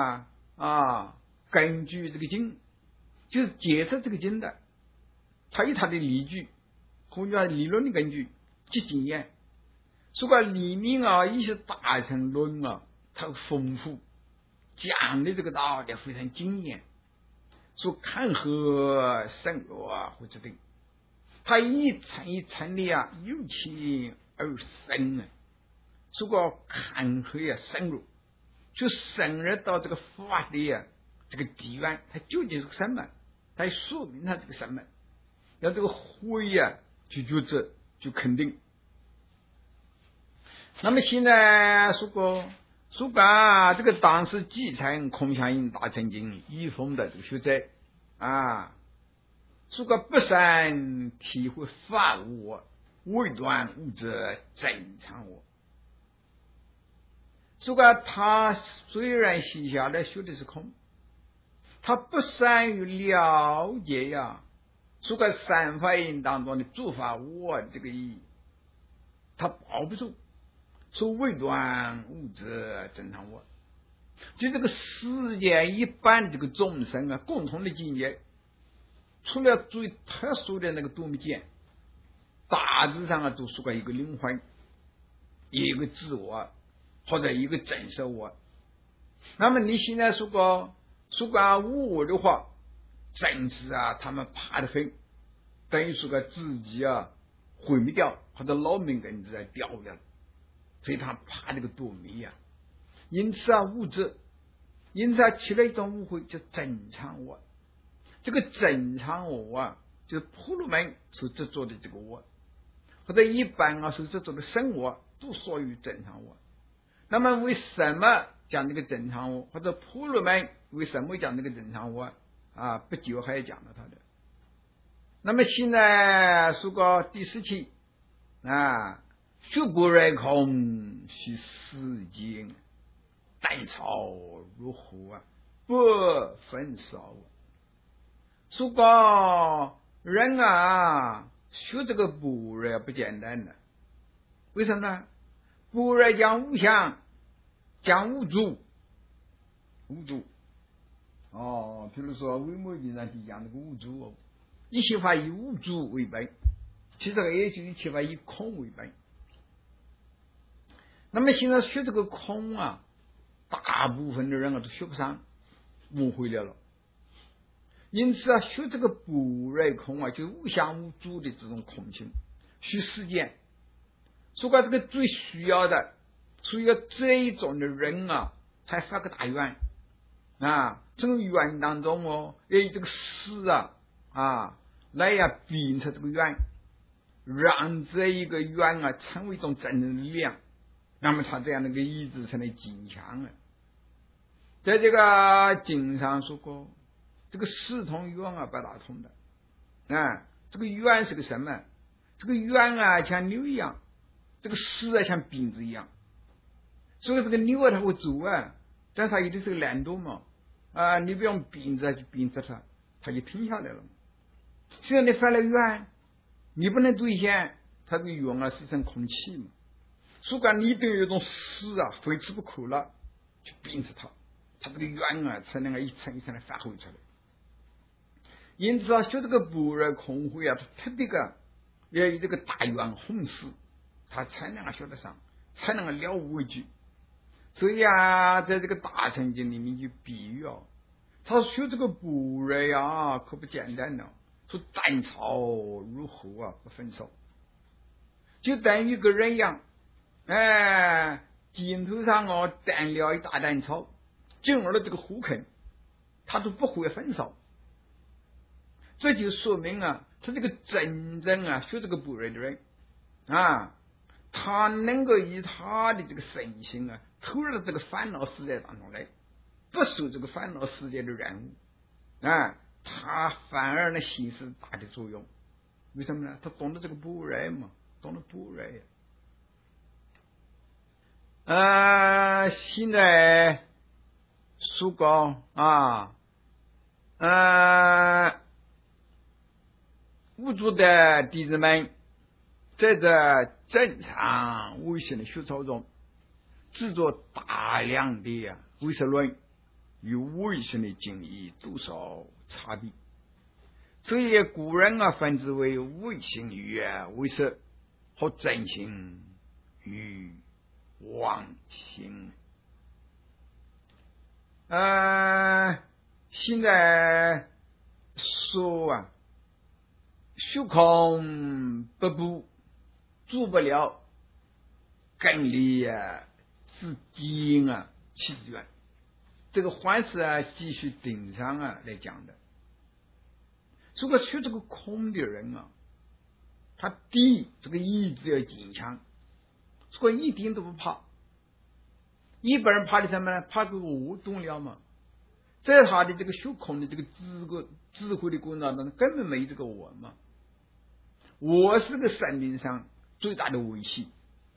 根据这个经，就是解释这个经的，它有它的例句或者理论的根据及经验。说把里面啊一些大乘论啊，它丰富。讲的这个道理非常惊艳，说看和深入啊，或者对，他一层一层的啊，由浅而深啊，说个看和啊深入，就深入到这个法的啊这个底源，它究竟是什么？它说明它这个什么？要这个会啊去觉知，去肯定。那么现在说把这个当时继承空相应大乘经一风的这个学者啊，说个不善体会法我，未断物质正常我。说个他虽然心下来学的是空，他不善于了解呀，说个三法印当中的诸法我这个意义，他抱不住。说未断物质正常我，就这个世间一般这个众生啊，共同的境界，除了最特殊的那个度密见，大致上啊都是个一个灵魂，一个自我或者一个真实我。那么你现在说个我的话，真是啊，他们怕得很，等于说个自己啊毁灭掉，或者老命根子啊掉了。所以他怕这个多迷呀，因此啊物质，因此啊起了一种误会，叫正常我。这个正常我啊，就是婆罗门所执着的这个我，或者一般啊所执着的生我，都属于正常我。那么为什么讲这个正常我，或者婆罗门为什么讲这个正常我啊？不久还要讲到他的。那么现在说个第17啊。学不来空须世间，淡草如虎啊，不分少。说个人啊，学这个般若不简单的，为什么呢？般若讲无相，讲无主，哦，比如说维摩经上就讲那个无主哦，一切法以无主为本，其实也就一切法以空为本。那么现在学这个空啊，大部分的人啊都学不上，误会了。因此啊，学这个般若空啊，就是无相无主的这种空性，学实践。说这个最需要的，所以这一种的人啊，才发个大愿啊，这个愿当中哦，要有这个思来呀秉持这个愿，让这一个愿啊成为一种真正的力量。那么他这样的一个意志成了坚强了。在这个经上说过，这个四通愿啊不大通的啊，这个愿是个什么？这个愿啊像牛一样，这个丝啊像鞭子一样，所以这个牛啊它会走啊，但它有的是个懒惰嘛啊，你不用鞭子去鞭着它，它就停下来了。虽然你发了愿，你不能兑现，它这个愿啊是成空气嘛。所以你对有种死啊非吃不可了，去鞭着它，它这个愿啊才能够一层一层的发挥出来。因此啊，学这个般若空慧啊，它特别个要有这个大愿宏誓，他才能够学得上，才能够了无畏惧。所以啊，在这个大乘经里面就比喻啊，他学这个般若呀，可不简单了。说淡草如虎啊，不分手，就等于个人一样。肩头上哦担了一大担草，进入了这个虎坑， 他都不会分手。这就说明啊，他这个真正啊学这个般若的人啊，他能够以他的这个神性啊，投入到这个烦恼世界当中来，不受这个烦恼世界的染污啊，他反而呢行使大的作用。为什么呢？他懂得这个般若嘛，懂得般若呀。现在苏高啊，无助的弟子们，在这正常唯识的学操中，制作大量的唯识论与唯识的经义多少差别，所以古人分之为唯心与唯识和真心与妄心。现在说虚空不布，做不了根离自经气质缘，这个还是继续顶上来讲的。如果学这个空的人他第一这个意志要坚强，这个一点都不怕。一般人怕的什么呢？怕这个我懂了嘛，在他的这个学空的这个智慧的过程当中，根本没这个我嘛。我是个生命上最大的威胁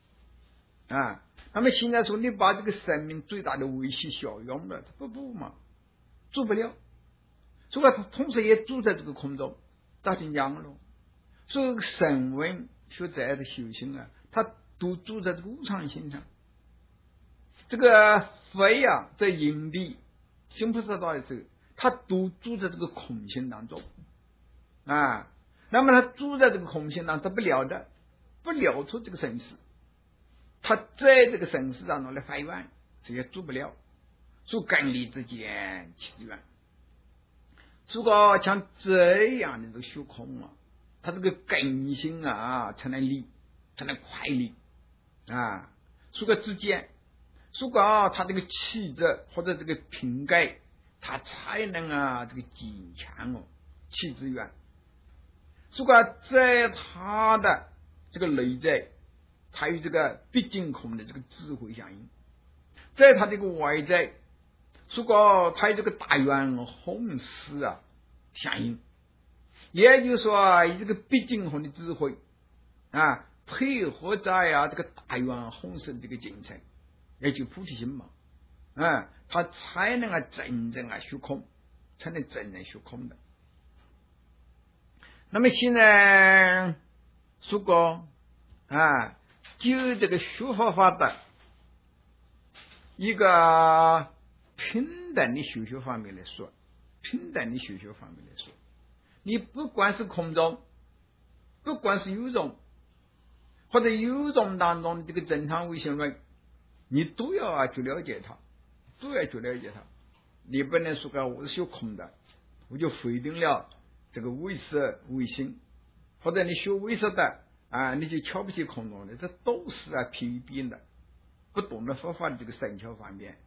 那么现在说你把这个生命最大的威胁消用了，他不嘛，做不了。所以他同时也住在这个空中，大金讲了。所以声闻学者的修行他都住在这个无常心上。这个佛在因地行菩萨道的时候，他都住在这个空性当中那么他住在这个空性当中，他不了脱这个生死，他在这个生死当中来发愿，这也做不了。所以根离之间起之缘。如果像这样的这个虚空他这个根性才能离，才能快离如果之间，如果他这个气质或者这个品格，他才能这个坚强气质缘。如果在他的这个内在，他与这个毕竟空的这个智慧相应，在他这个外在，如果他与这个大圆弘誓相应，也就是说以这个毕竟空的智慧配合在这个大圆弘誓的这个精神，也就菩提心嘛他才能真正虚空，才能真正虚空的。那么现在如果就这个学佛法的一个平等的修学方面来说，你不管是空中，不管是有中，或者有中当中的这个正常唯心论，你都要去了解它，你不能说我是学空的，我就否定了这个唯识唯心，或者你学唯识的你就瞧不起空中的，这都是批评的，不懂得佛法的这个深巧方面。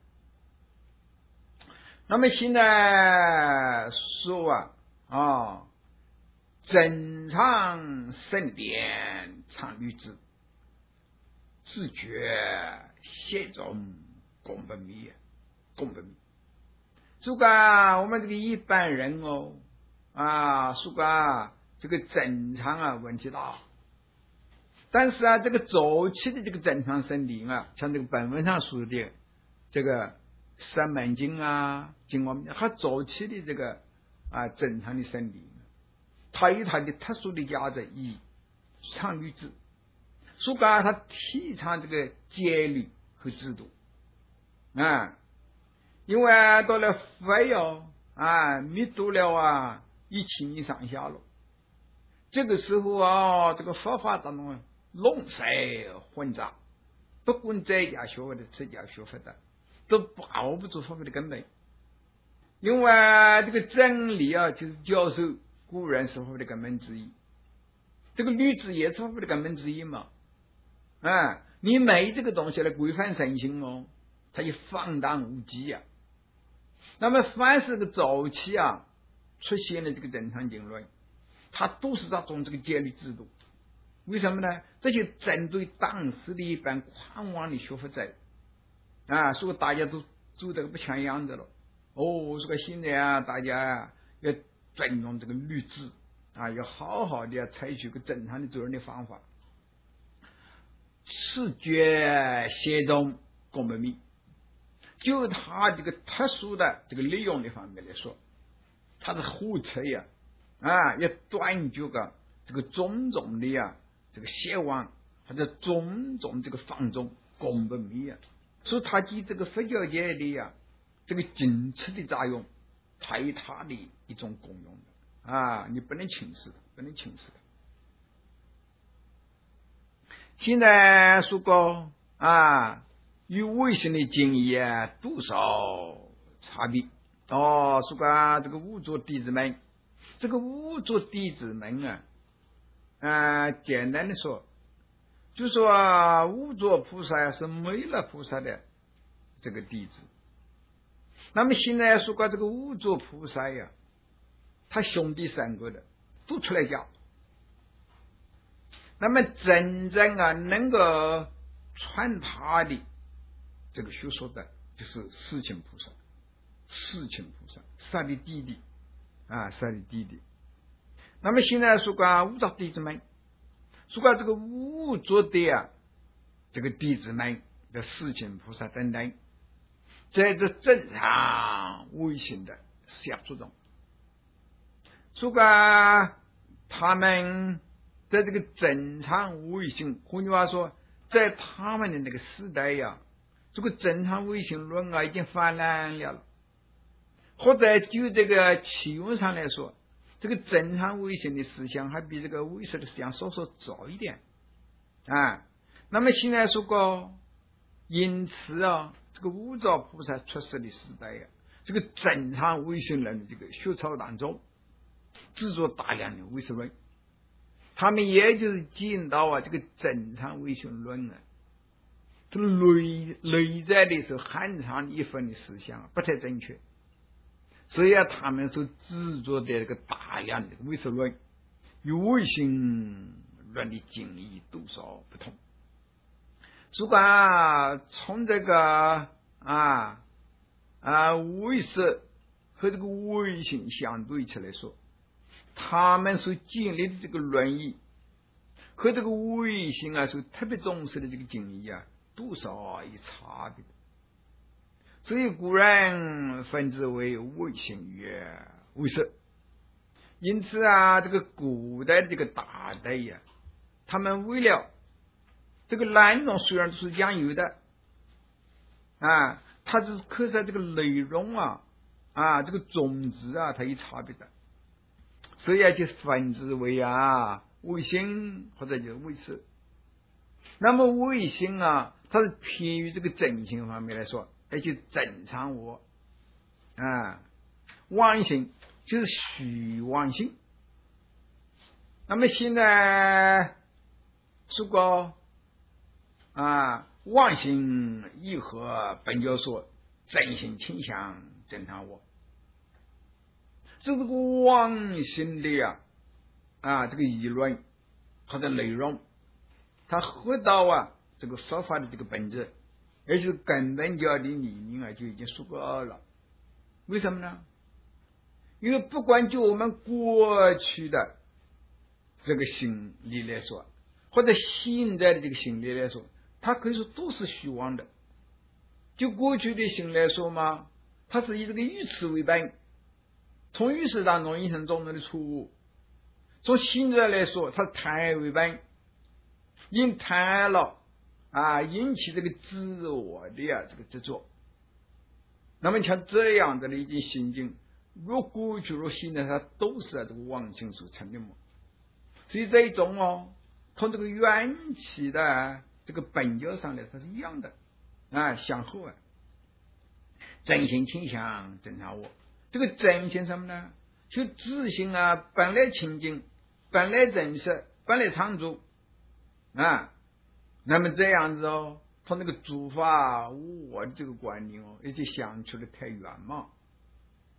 那么现在说正常圣典常律之，自觉现中共不灭。如果我们这个一般人如果这个正常问题大，但是这个早期的这个正常圣典像这个本文上说的这个三门经经文，它早期的这个正常的圣典，它有它的特殊的价值意义，常律之。如果它提倡这个戒律和制度因为到了佛密度了1000年上下了，这个时候这个佛法当中龙蛇混杂，不管这家学佛的这家学佛的都保不住佛法的根本。因为这个真理就是教授古人是佛法的根本之一，这个律制也是佛法的根本之一嘛你没这个东西来规范身心它就放荡无稽那么凡是个早期啊出现的这个正常经论，它都是从这个戒律制度。为什么呢？这就针对当时的一般狂妄的学佛者啊，所以大家都走得不像样子了。这个现在啊，大家要尊重这个律制啊，要好好的采取个正常的做人的方法。视觉协众共本密，就它这个特殊的这个利用的方面来说，它是后撤呀要断绝个这个种种的这个邪妄或者种种这个放纵共本密所以它及这个佛教界的这个紧持的作用，它有它的一种功用的你不能轻视的。现在说过与唯心的经义多少差别说过这个五座弟子们，这个五座弟子们简单的说，就说五座菩萨是弥勒菩萨的这个弟子。那么现在说过这个五座菩萨他兄弟三个的都出来讲。那么真正能够传他的这个学说的，就是世亲菩萨，是他的弟弟是他的弟弟。那么现在说过五座弟子们，说过这个五座的这个弟子们的世亲菩萨等等，在这正常唯心的思想之中，说过他们在这个正常唯心，换句话说，在他们的那个时代这个正常唯心论已经泛滥了，或者就这个气运上来说，这个正常唯心的思想还比这个唯识的思想稍稍早一点那么现在说过，因此这个五座菩萨出世的时代这个正常唯心论的这个学潮当中，制作大量的唯识论，他们也就是见到这个正常唯心论这个内在的是很长一份的思想不太正确，所以他们所制作的这个大量的唯识论与唯心论的经义多少不同。如果从这个唯识和这个唯心相对起来说，他们所建立的这个论义和这个唯心所特别重视的这个经义多少有差别。所以古人分之为唯心与唯识。因此这个古代的这个大德他们为了这个内容虽然都是讲有的它是可是这个内容这个种子它有差别的，所以就分之为唯心或者就是唯识。那么唯心它是偏于这个正心方面来说，而且正常我妄心就是虚妄心。那么现在说过妄心一和本教说真心倾向正常我，这个妄心的这个议论或者内容，它回到这个说法的这个本质，而且根本教的理念就已经说过了。为什么呢？因为不管就我们过去的这个心理来说，或者现在的这个心理来说，它可以说都是虚妄的。就过去的心来说嘛，它是以这个语词为本，从语词当中引生种种的错误；从现在来说，它是贪为本，因贪了引起这个自我的这个执着。那么像这样的一件心境，若过去若现在，它都是这个妄心所成的嘛。所以这一种从这个缘起的这个本教上来，它是一样的相后真心倾向正常我。这个真心什么呢？就自性本来清净，本来真实，本来常住那么这样子从那个诸法我这个观念而且相处的太远嘛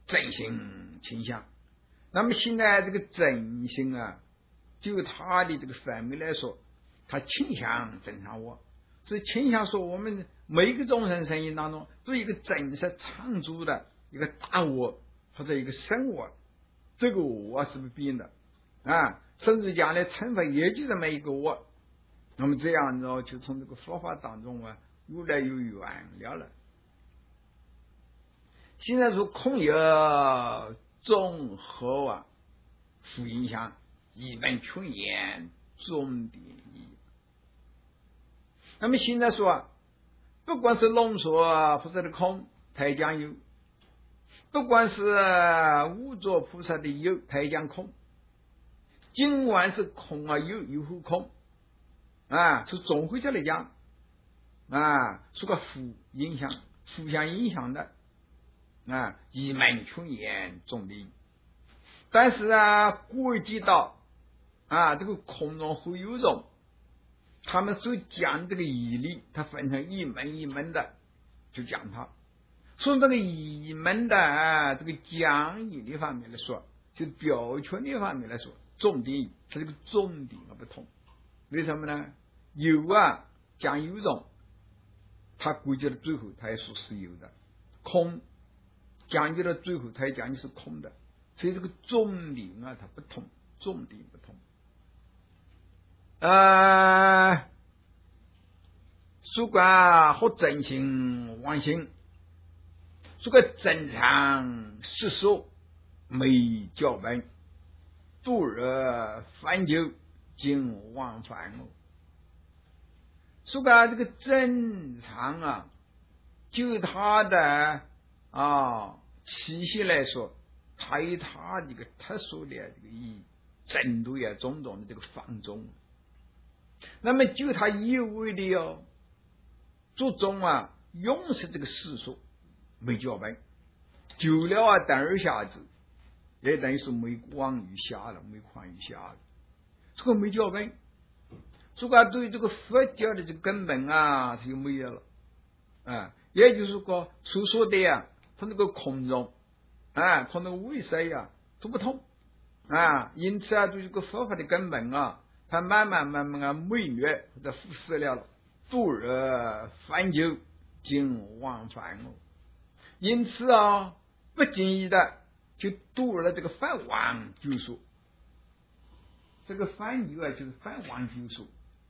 正性倾向。那么现在这个正性啊，就他的这个范围来说，他倾向正常我，所以倾向说我们每一个众生生命当中都有一个真实常住的一个大我或者一个生我，这个我是不变的啊，甚至将来成佛也就这么一个我。那么这样呢，就从这个佛法当中啊，越来越远了。现在说空有综合啊，负影响，一本群言重点义。那么现在说，不管是浓缩菩萨的空，他也讲有；不管是无着菩萨的有，他也讲空。尽管是空啊有，有和空啊，是综合起来讲啊，是个互相影响的啊，一门群言重点。但是啊，国际到啊这个空中和有中，他们所讲这个义理，它分成一门一门的，就讲它。从这个一门的这个讲义的方面来说，就标准的方面来说，重点它这个重点不同。为什么呢？有啊讲有种，它归结到最后，它也说是有的；空讲究到最后，它也讲究是空的。所以这个重点啊，它不同，重点不同。主管和正性妄性，这个正常世俗没教本，度日翻究尽往返哦。这个正常啊，就它的气息来说，它有它这个特殊的这个意义，针对啊种种的这个放纵。那么就它一味的注重啊永世这个世俗没教本，久了啊等而下之，也等于是没往于下了，没宽于下了。这个没教本，这个对这个佛教的这个根本啊，它就没有了啊。也就是说，所说的啊，它那个空中啊，它那个为色呀都不同啊，因此啊，对这个佛法的根本啊，它慢慢啊昧略或者腐蚀了，度日翻究尽往返哦。因此啊，不经意的就度了这个返往救赎。这个翻究啊，就是返往救赎，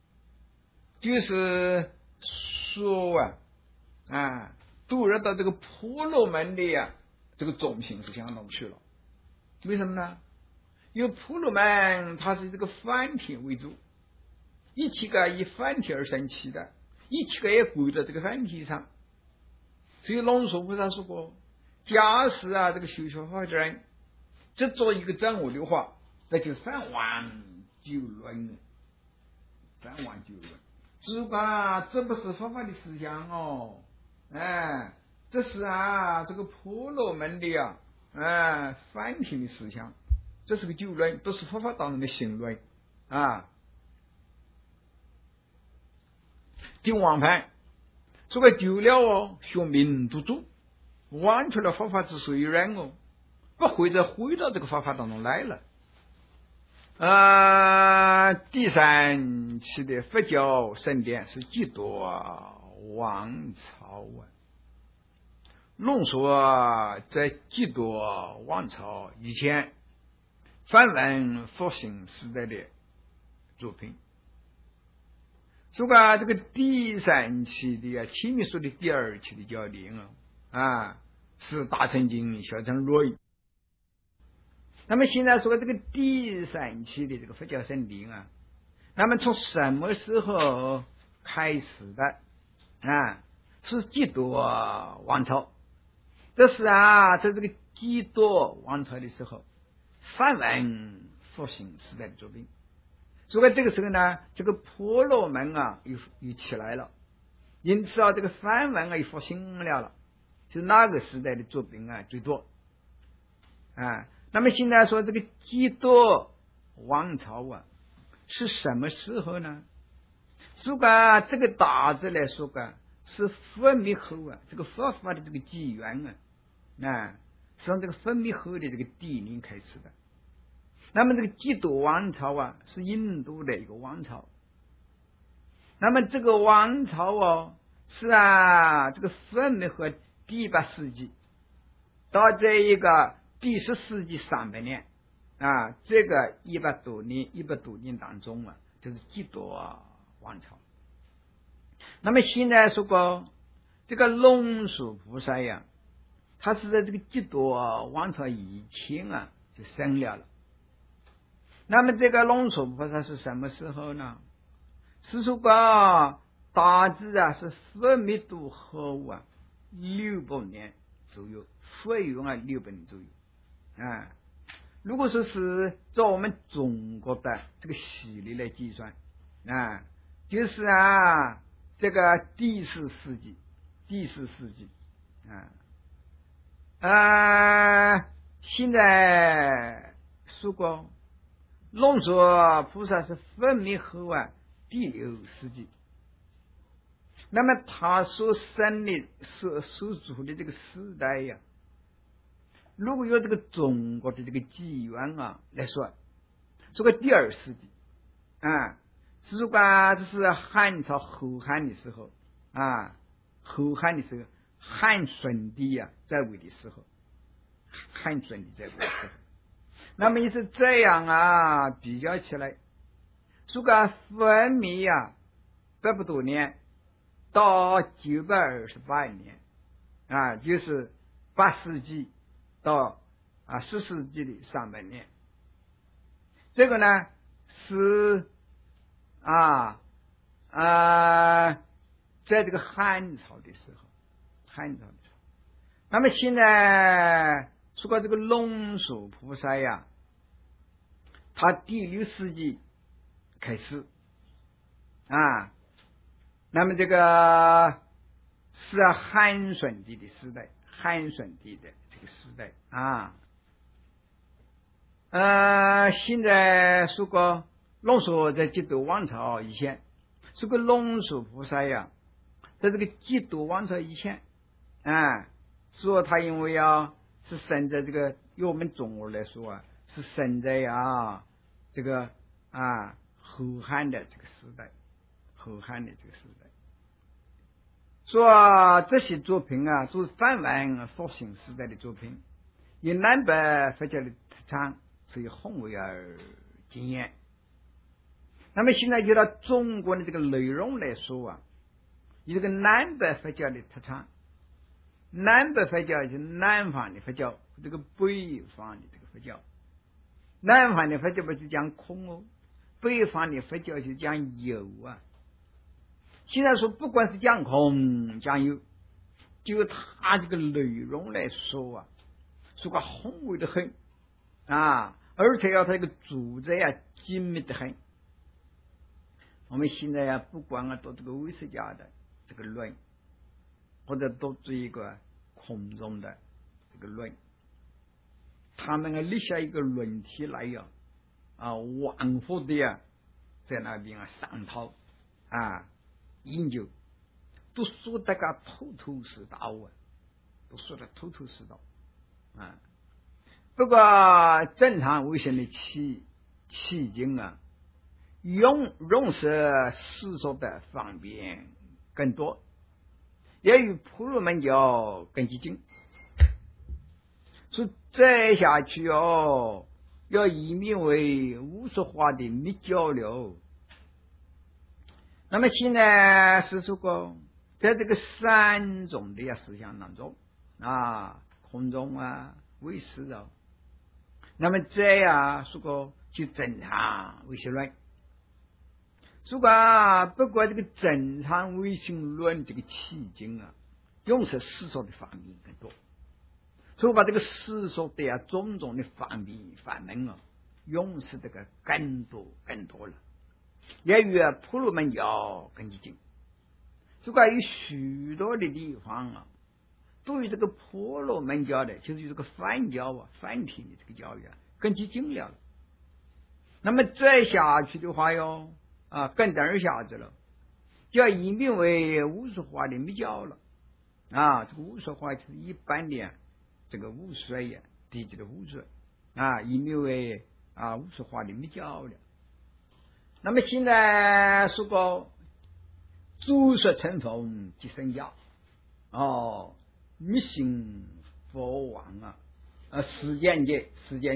就是说度入到这个婆罗门的这个中心是相当去了。为什么呢？因为婆罗门它是这个梵天为主，一切个以梵天而生起的，一切个也归到这个梵天上。所以龙树菩萨说过，假使啊这个修学法的人只做一个掌握的话，那就返往九轮，返往九轮。只管这不是佛法的思想哦，这是这个婆罗门的梵天的思想，这是个九轮，都是佛法当中的行轮尽往返，这个久了学明度主，完全了佛法之虽然不会再回到这个佛法当中来了。第三期的佛教圣典是几多王朝论说在几多王朝以前梵文复兴时代的作品。这个第三期的前面说的第二期的教典是大乘经小乘论。那么现在说这个第三期的这个佛教圣典那么从什么时候开始的是几多王朝？这是在这个几多王朝的时候，梵文复兴时代的作品。所以这个时候呢，这个婆罗门又起来了，因此这个梵文又复兴了，就是那个时代的作品最多那么现在说这个几多王朝是什么时候呢？这个大致来说是佛灭后这个佛法的这个机缘是从这个分密河的这个地灵开始的。那么这个基督王朝啊，是印度的一个王朝。那么这个王朝哦，是这个分密河第8世纪到这一个第10世纪上半年这个100多年当中就是基督王朝。那么现在说过这个龙树菩萨呀，他是在这个基督王朝以前就生了。那么这个龙树菩萨是什么时候呢？是说过大致是分密度后600年左右，费用600年左右如果说是照我们中国的这个西历来计算就是这个第4世纪现在说过龙树菩萨是分密后第6世纪。那么他所生的所处的这个时代呀，如果有这个中国的这个纪元来说，这个第2世纪是说这是汉朝后汉的时候汉顺帝在位的时候，那么也是这样比较起来，说分密800多年到928年就是8世纪到10世纪的上半年。这个呢是在这个汉朝的时候。那么现在说这个龙树菩萨呀，他第6世纪开始那么这个是汉顺帝的时代，这个时代现在说过龙树在基督王朝以前，这个龙树菩萨呀，在这个基督王朝以前说他因为是生在这个，用我们中国来说是生在这个后汉的这个时代，说这些作品都是梵文复兴时代的作品，以南北佛教的特长，所以宏伟而惊艳。那么现在就到中国的这个内容来说以这个南北佛教的特长，南北佛教就是南方的佛教，这个北方的这个佛教。南方的佛教不是讲空北方的佛教就讲有现在说不管是讲空讲有，就他这个内容来说说个宏伟的很而且要他这个主旨精密的很。我们现在不管读这个唯识家的这个论，或者读这一个空中的这个论，他们立下一个论题来往复的在那边商讨研究，都说得个头头是道不过正常为生的期间用是思索的方便更多，也与婆罗门教更接近。所以再下去要移民为无说化的密教了。那么现在是说过在这个3种的思想当中空中唯识那么这样说过就正常唯识论。如果不过这个正常唯识论这个期间用是思索的方面更多，所以把这个思索的种种的方面法门用是这个更多了，也与婆罗门教更接近。如果有许多的地方对于这个婆罗门教的，就是这个梵教梵体的这个教育更接近了。那么再下去的话更等下子了，就要移民为无说化的密教了这个无说化就是一般的这个污水呀，地级的污水啊，已名为污水化的密胶了。那么现在说过诸说成风即生涯密心佛王时间界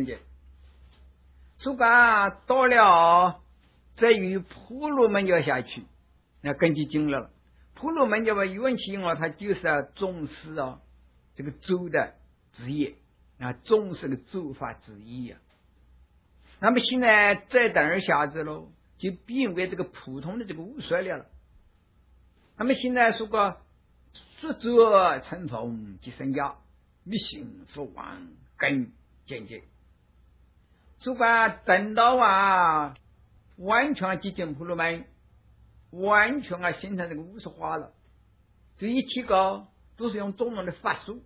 说到了在于婆罗门教下去，那根据经了。婆罗门教的缘起它就是宗师这个咒的职业宗师的咒法之一那么现在再等而下之喽，就变为这个普通的这个无水了。那么现在说过说者成风即生涯，密心佛王根见解。说过等到完全接近婆罗门，完全形成这个无色化了。这一切都是用种种的法术，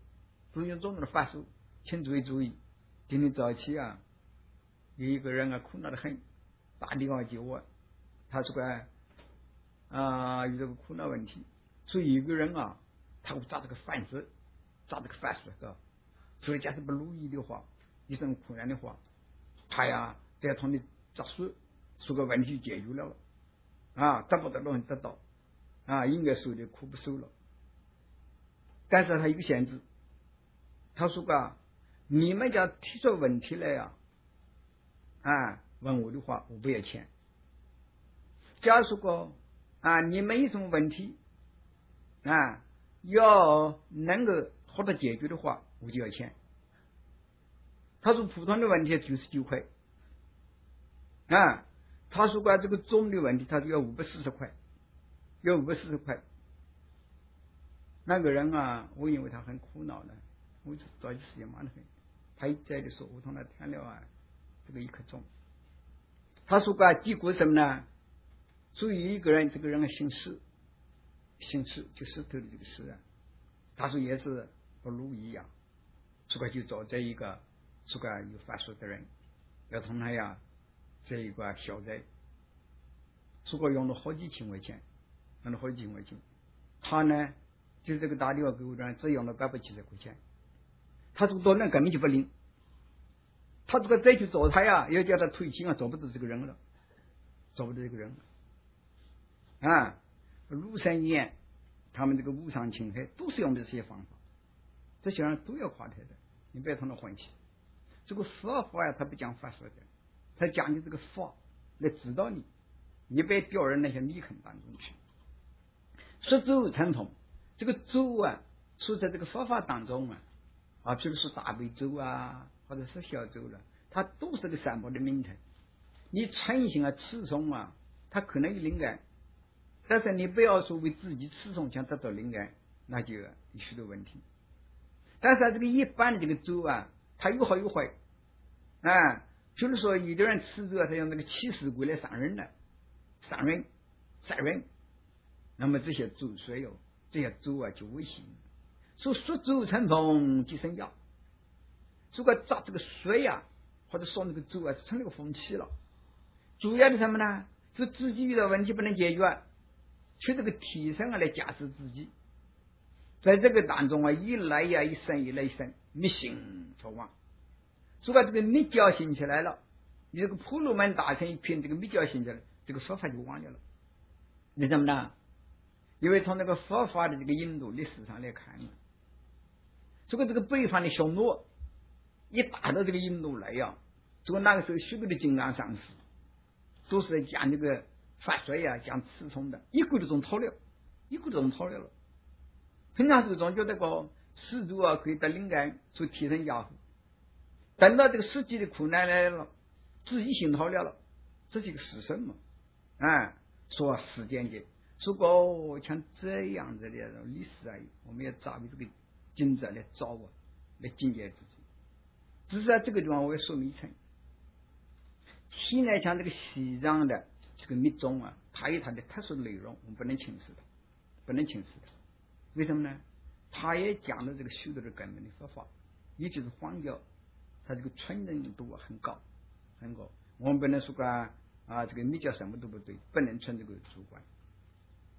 请注意，今天早起有一个人苦恼的很，打电话给我，他说有这个苦恼问题，所以有个人他会找这个饭食，所以假使不如意的话，一种困难的话，他只要同你找书，说个问题解决了得不得了得到应该受的苦不受了。但是他有个限制，他说你们要提出问题来问我的话，我不要钱。假如说你们有什么问题要能够获得解决的话，我就要钱。他说普通的问题99块他说这个重的问题他就要540块，那个人我因为他很苦恼呢，我就找些时间忙得很，他一在的时候我同他谈了这个1刻钟。他说结果什么呢？所以一个人，这个人姓石就石头的这个石他说也是不如意说就找这一个说有法术的人要同他这一个消灾，说用了好几千块钱，他呢就这个打电话给我只用了870块钱。他这个多人根本就不灵，他这个再去找他要叫他退亲找不到这个人了，庐山岩他们这个无上青海都是用的这些方法，这些人都要垮台的，你不要同他混起。这个佛法他不讲法说的，他讲的这个法来指导你，你不要掉人那些泥坑当中去。说咒成风，这个咒说在这个佛法当中比如说大悲咒或者是小咒了，它都是个三宝的名称。你诚心持诵它可能有灵感，但是你不要说为自己持诵想得到灵感，那就有许多问题。但是这个一般的这个咒它有好有坏比如说有的人持咒他用那个起死鬼来伤人，那么这些咒水这些咒就危险。说咒成风即生涯，如果砸这个水或者说那个咒成了个风气了。主要的什么呢？就自己遇到问题不能解决，去这个提升来驾驶自己，在这个当中一来一生，密心佛王。如果这个密教兴起来了，你这个婆罗门大乘一片这个密教兴起来，这个佛法就忘掉了。为什么呢？因为从那个佛法的这个引导历史上来看这个北方的匈奴一打到这个印度来这个那个时候许多的金刚上师都是讲这个法水讲持诵的，一个都中逃了了。平常时中觉得施主可以得灵感，所以提升家父。等到这个实际的苦难来了，自己心逃了，这是一个事实嘛说时间界，如果像这样子的历史我们要找这个经者来找来境界自己。只是在这个地方我要说明一层，现在像这个西藏的这个密宗它有它的特殊的内容，我们不能轻视它。为什么呢？它也讲了这个许多的根本的佛法，尤其是黄教，它这个纯正度很高。我们不能说这个密教什么都不对，不能存这个主观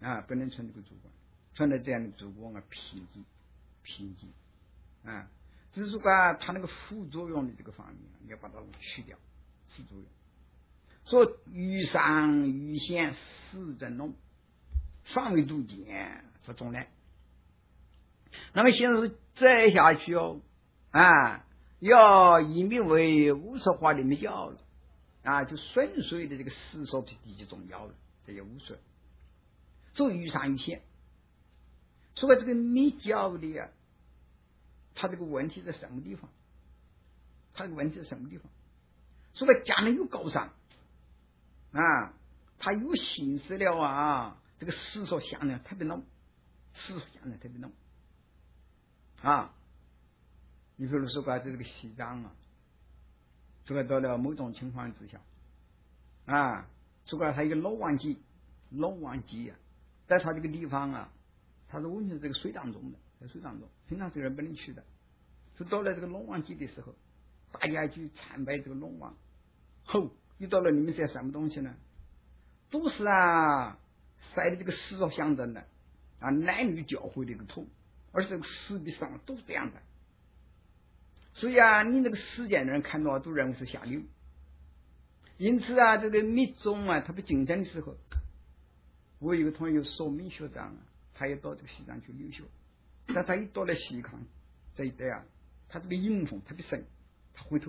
存了这样的主观偏激只是说它那个副作用的这个方面，你要把它去掉副作用。说于上于显实正浓，方为杜见不中来。那么现在再下去哦，要以名为无色化的没叫了就顺遂的这个思索的地级重要了，这也无所谓。所以于上于显，说这个没教的他这个问题在什么地方？他这个问题在什么地方？说讲的有高尚他有心思了这个思索想的特别浓，思索想的特别浓你比如说这个西藏这个到了某种情况之下这个它一个龙王脊在它这个地方它是温存这个水当中的，在水当中，平常这个人不能去的。就到了这个龙王脊的时候，大家去参拜这个龙王，遇到了你们些什么东西呢？都是晒的这个石头象征的男女交汇的一个图，而这个石壁上都是这样的。所以你那个实践的人看到都认为是下流。因此这个密宗特别竞争的时候，我有一个同学说明学长他也到这个西藏去留学，但他一到了西康这一带他这个阴风特别深，他回头。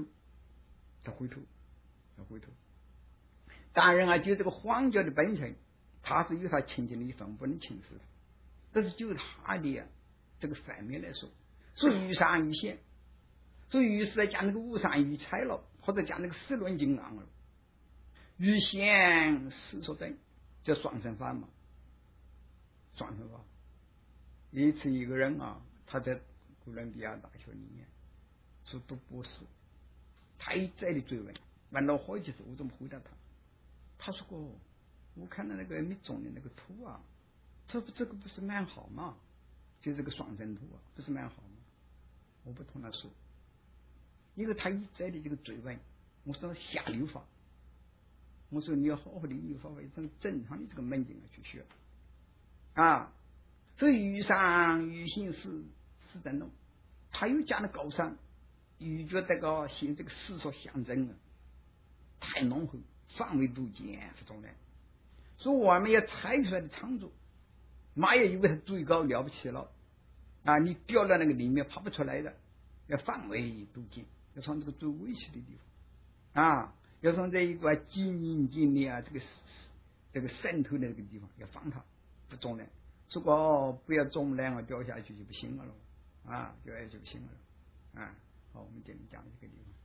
当然就这个黄教的本身，他是有他清净的一份，不能轻视他。但是就他的这个方面来说，所以于上于显，所以于是在讲那个无上于财了，或者讲那个十轮金刚了，于显实所等，叫双生法嘛。双生法，一次一个人他在哥伦比亚大学里面是读博士，他一再的追问，问了好几次，我怎么回答他？他说过，我看到那个密宗的那个图他说这个不是蛮好吗？就这个双生图不是蛮好吗？我不同他说，因为他一再的这个追问，我说下流法，我说你要好好的流法为正常的这个门径去学所以于上于行是正浓，他又讲的高尚，于觉这个行这个思索象征太浓厚，范围度见这种人，所以我们要猜出来的创作，马也以为他最高了不起了你掉到那个里面爬不出来的，要范围度见，要从这个最危险的地方要从这一个精英精力这个渗透的这个地方要放它不中人，如果不要中人掉下去就不行了掉下去就不行了好，我们今天讲这个地方。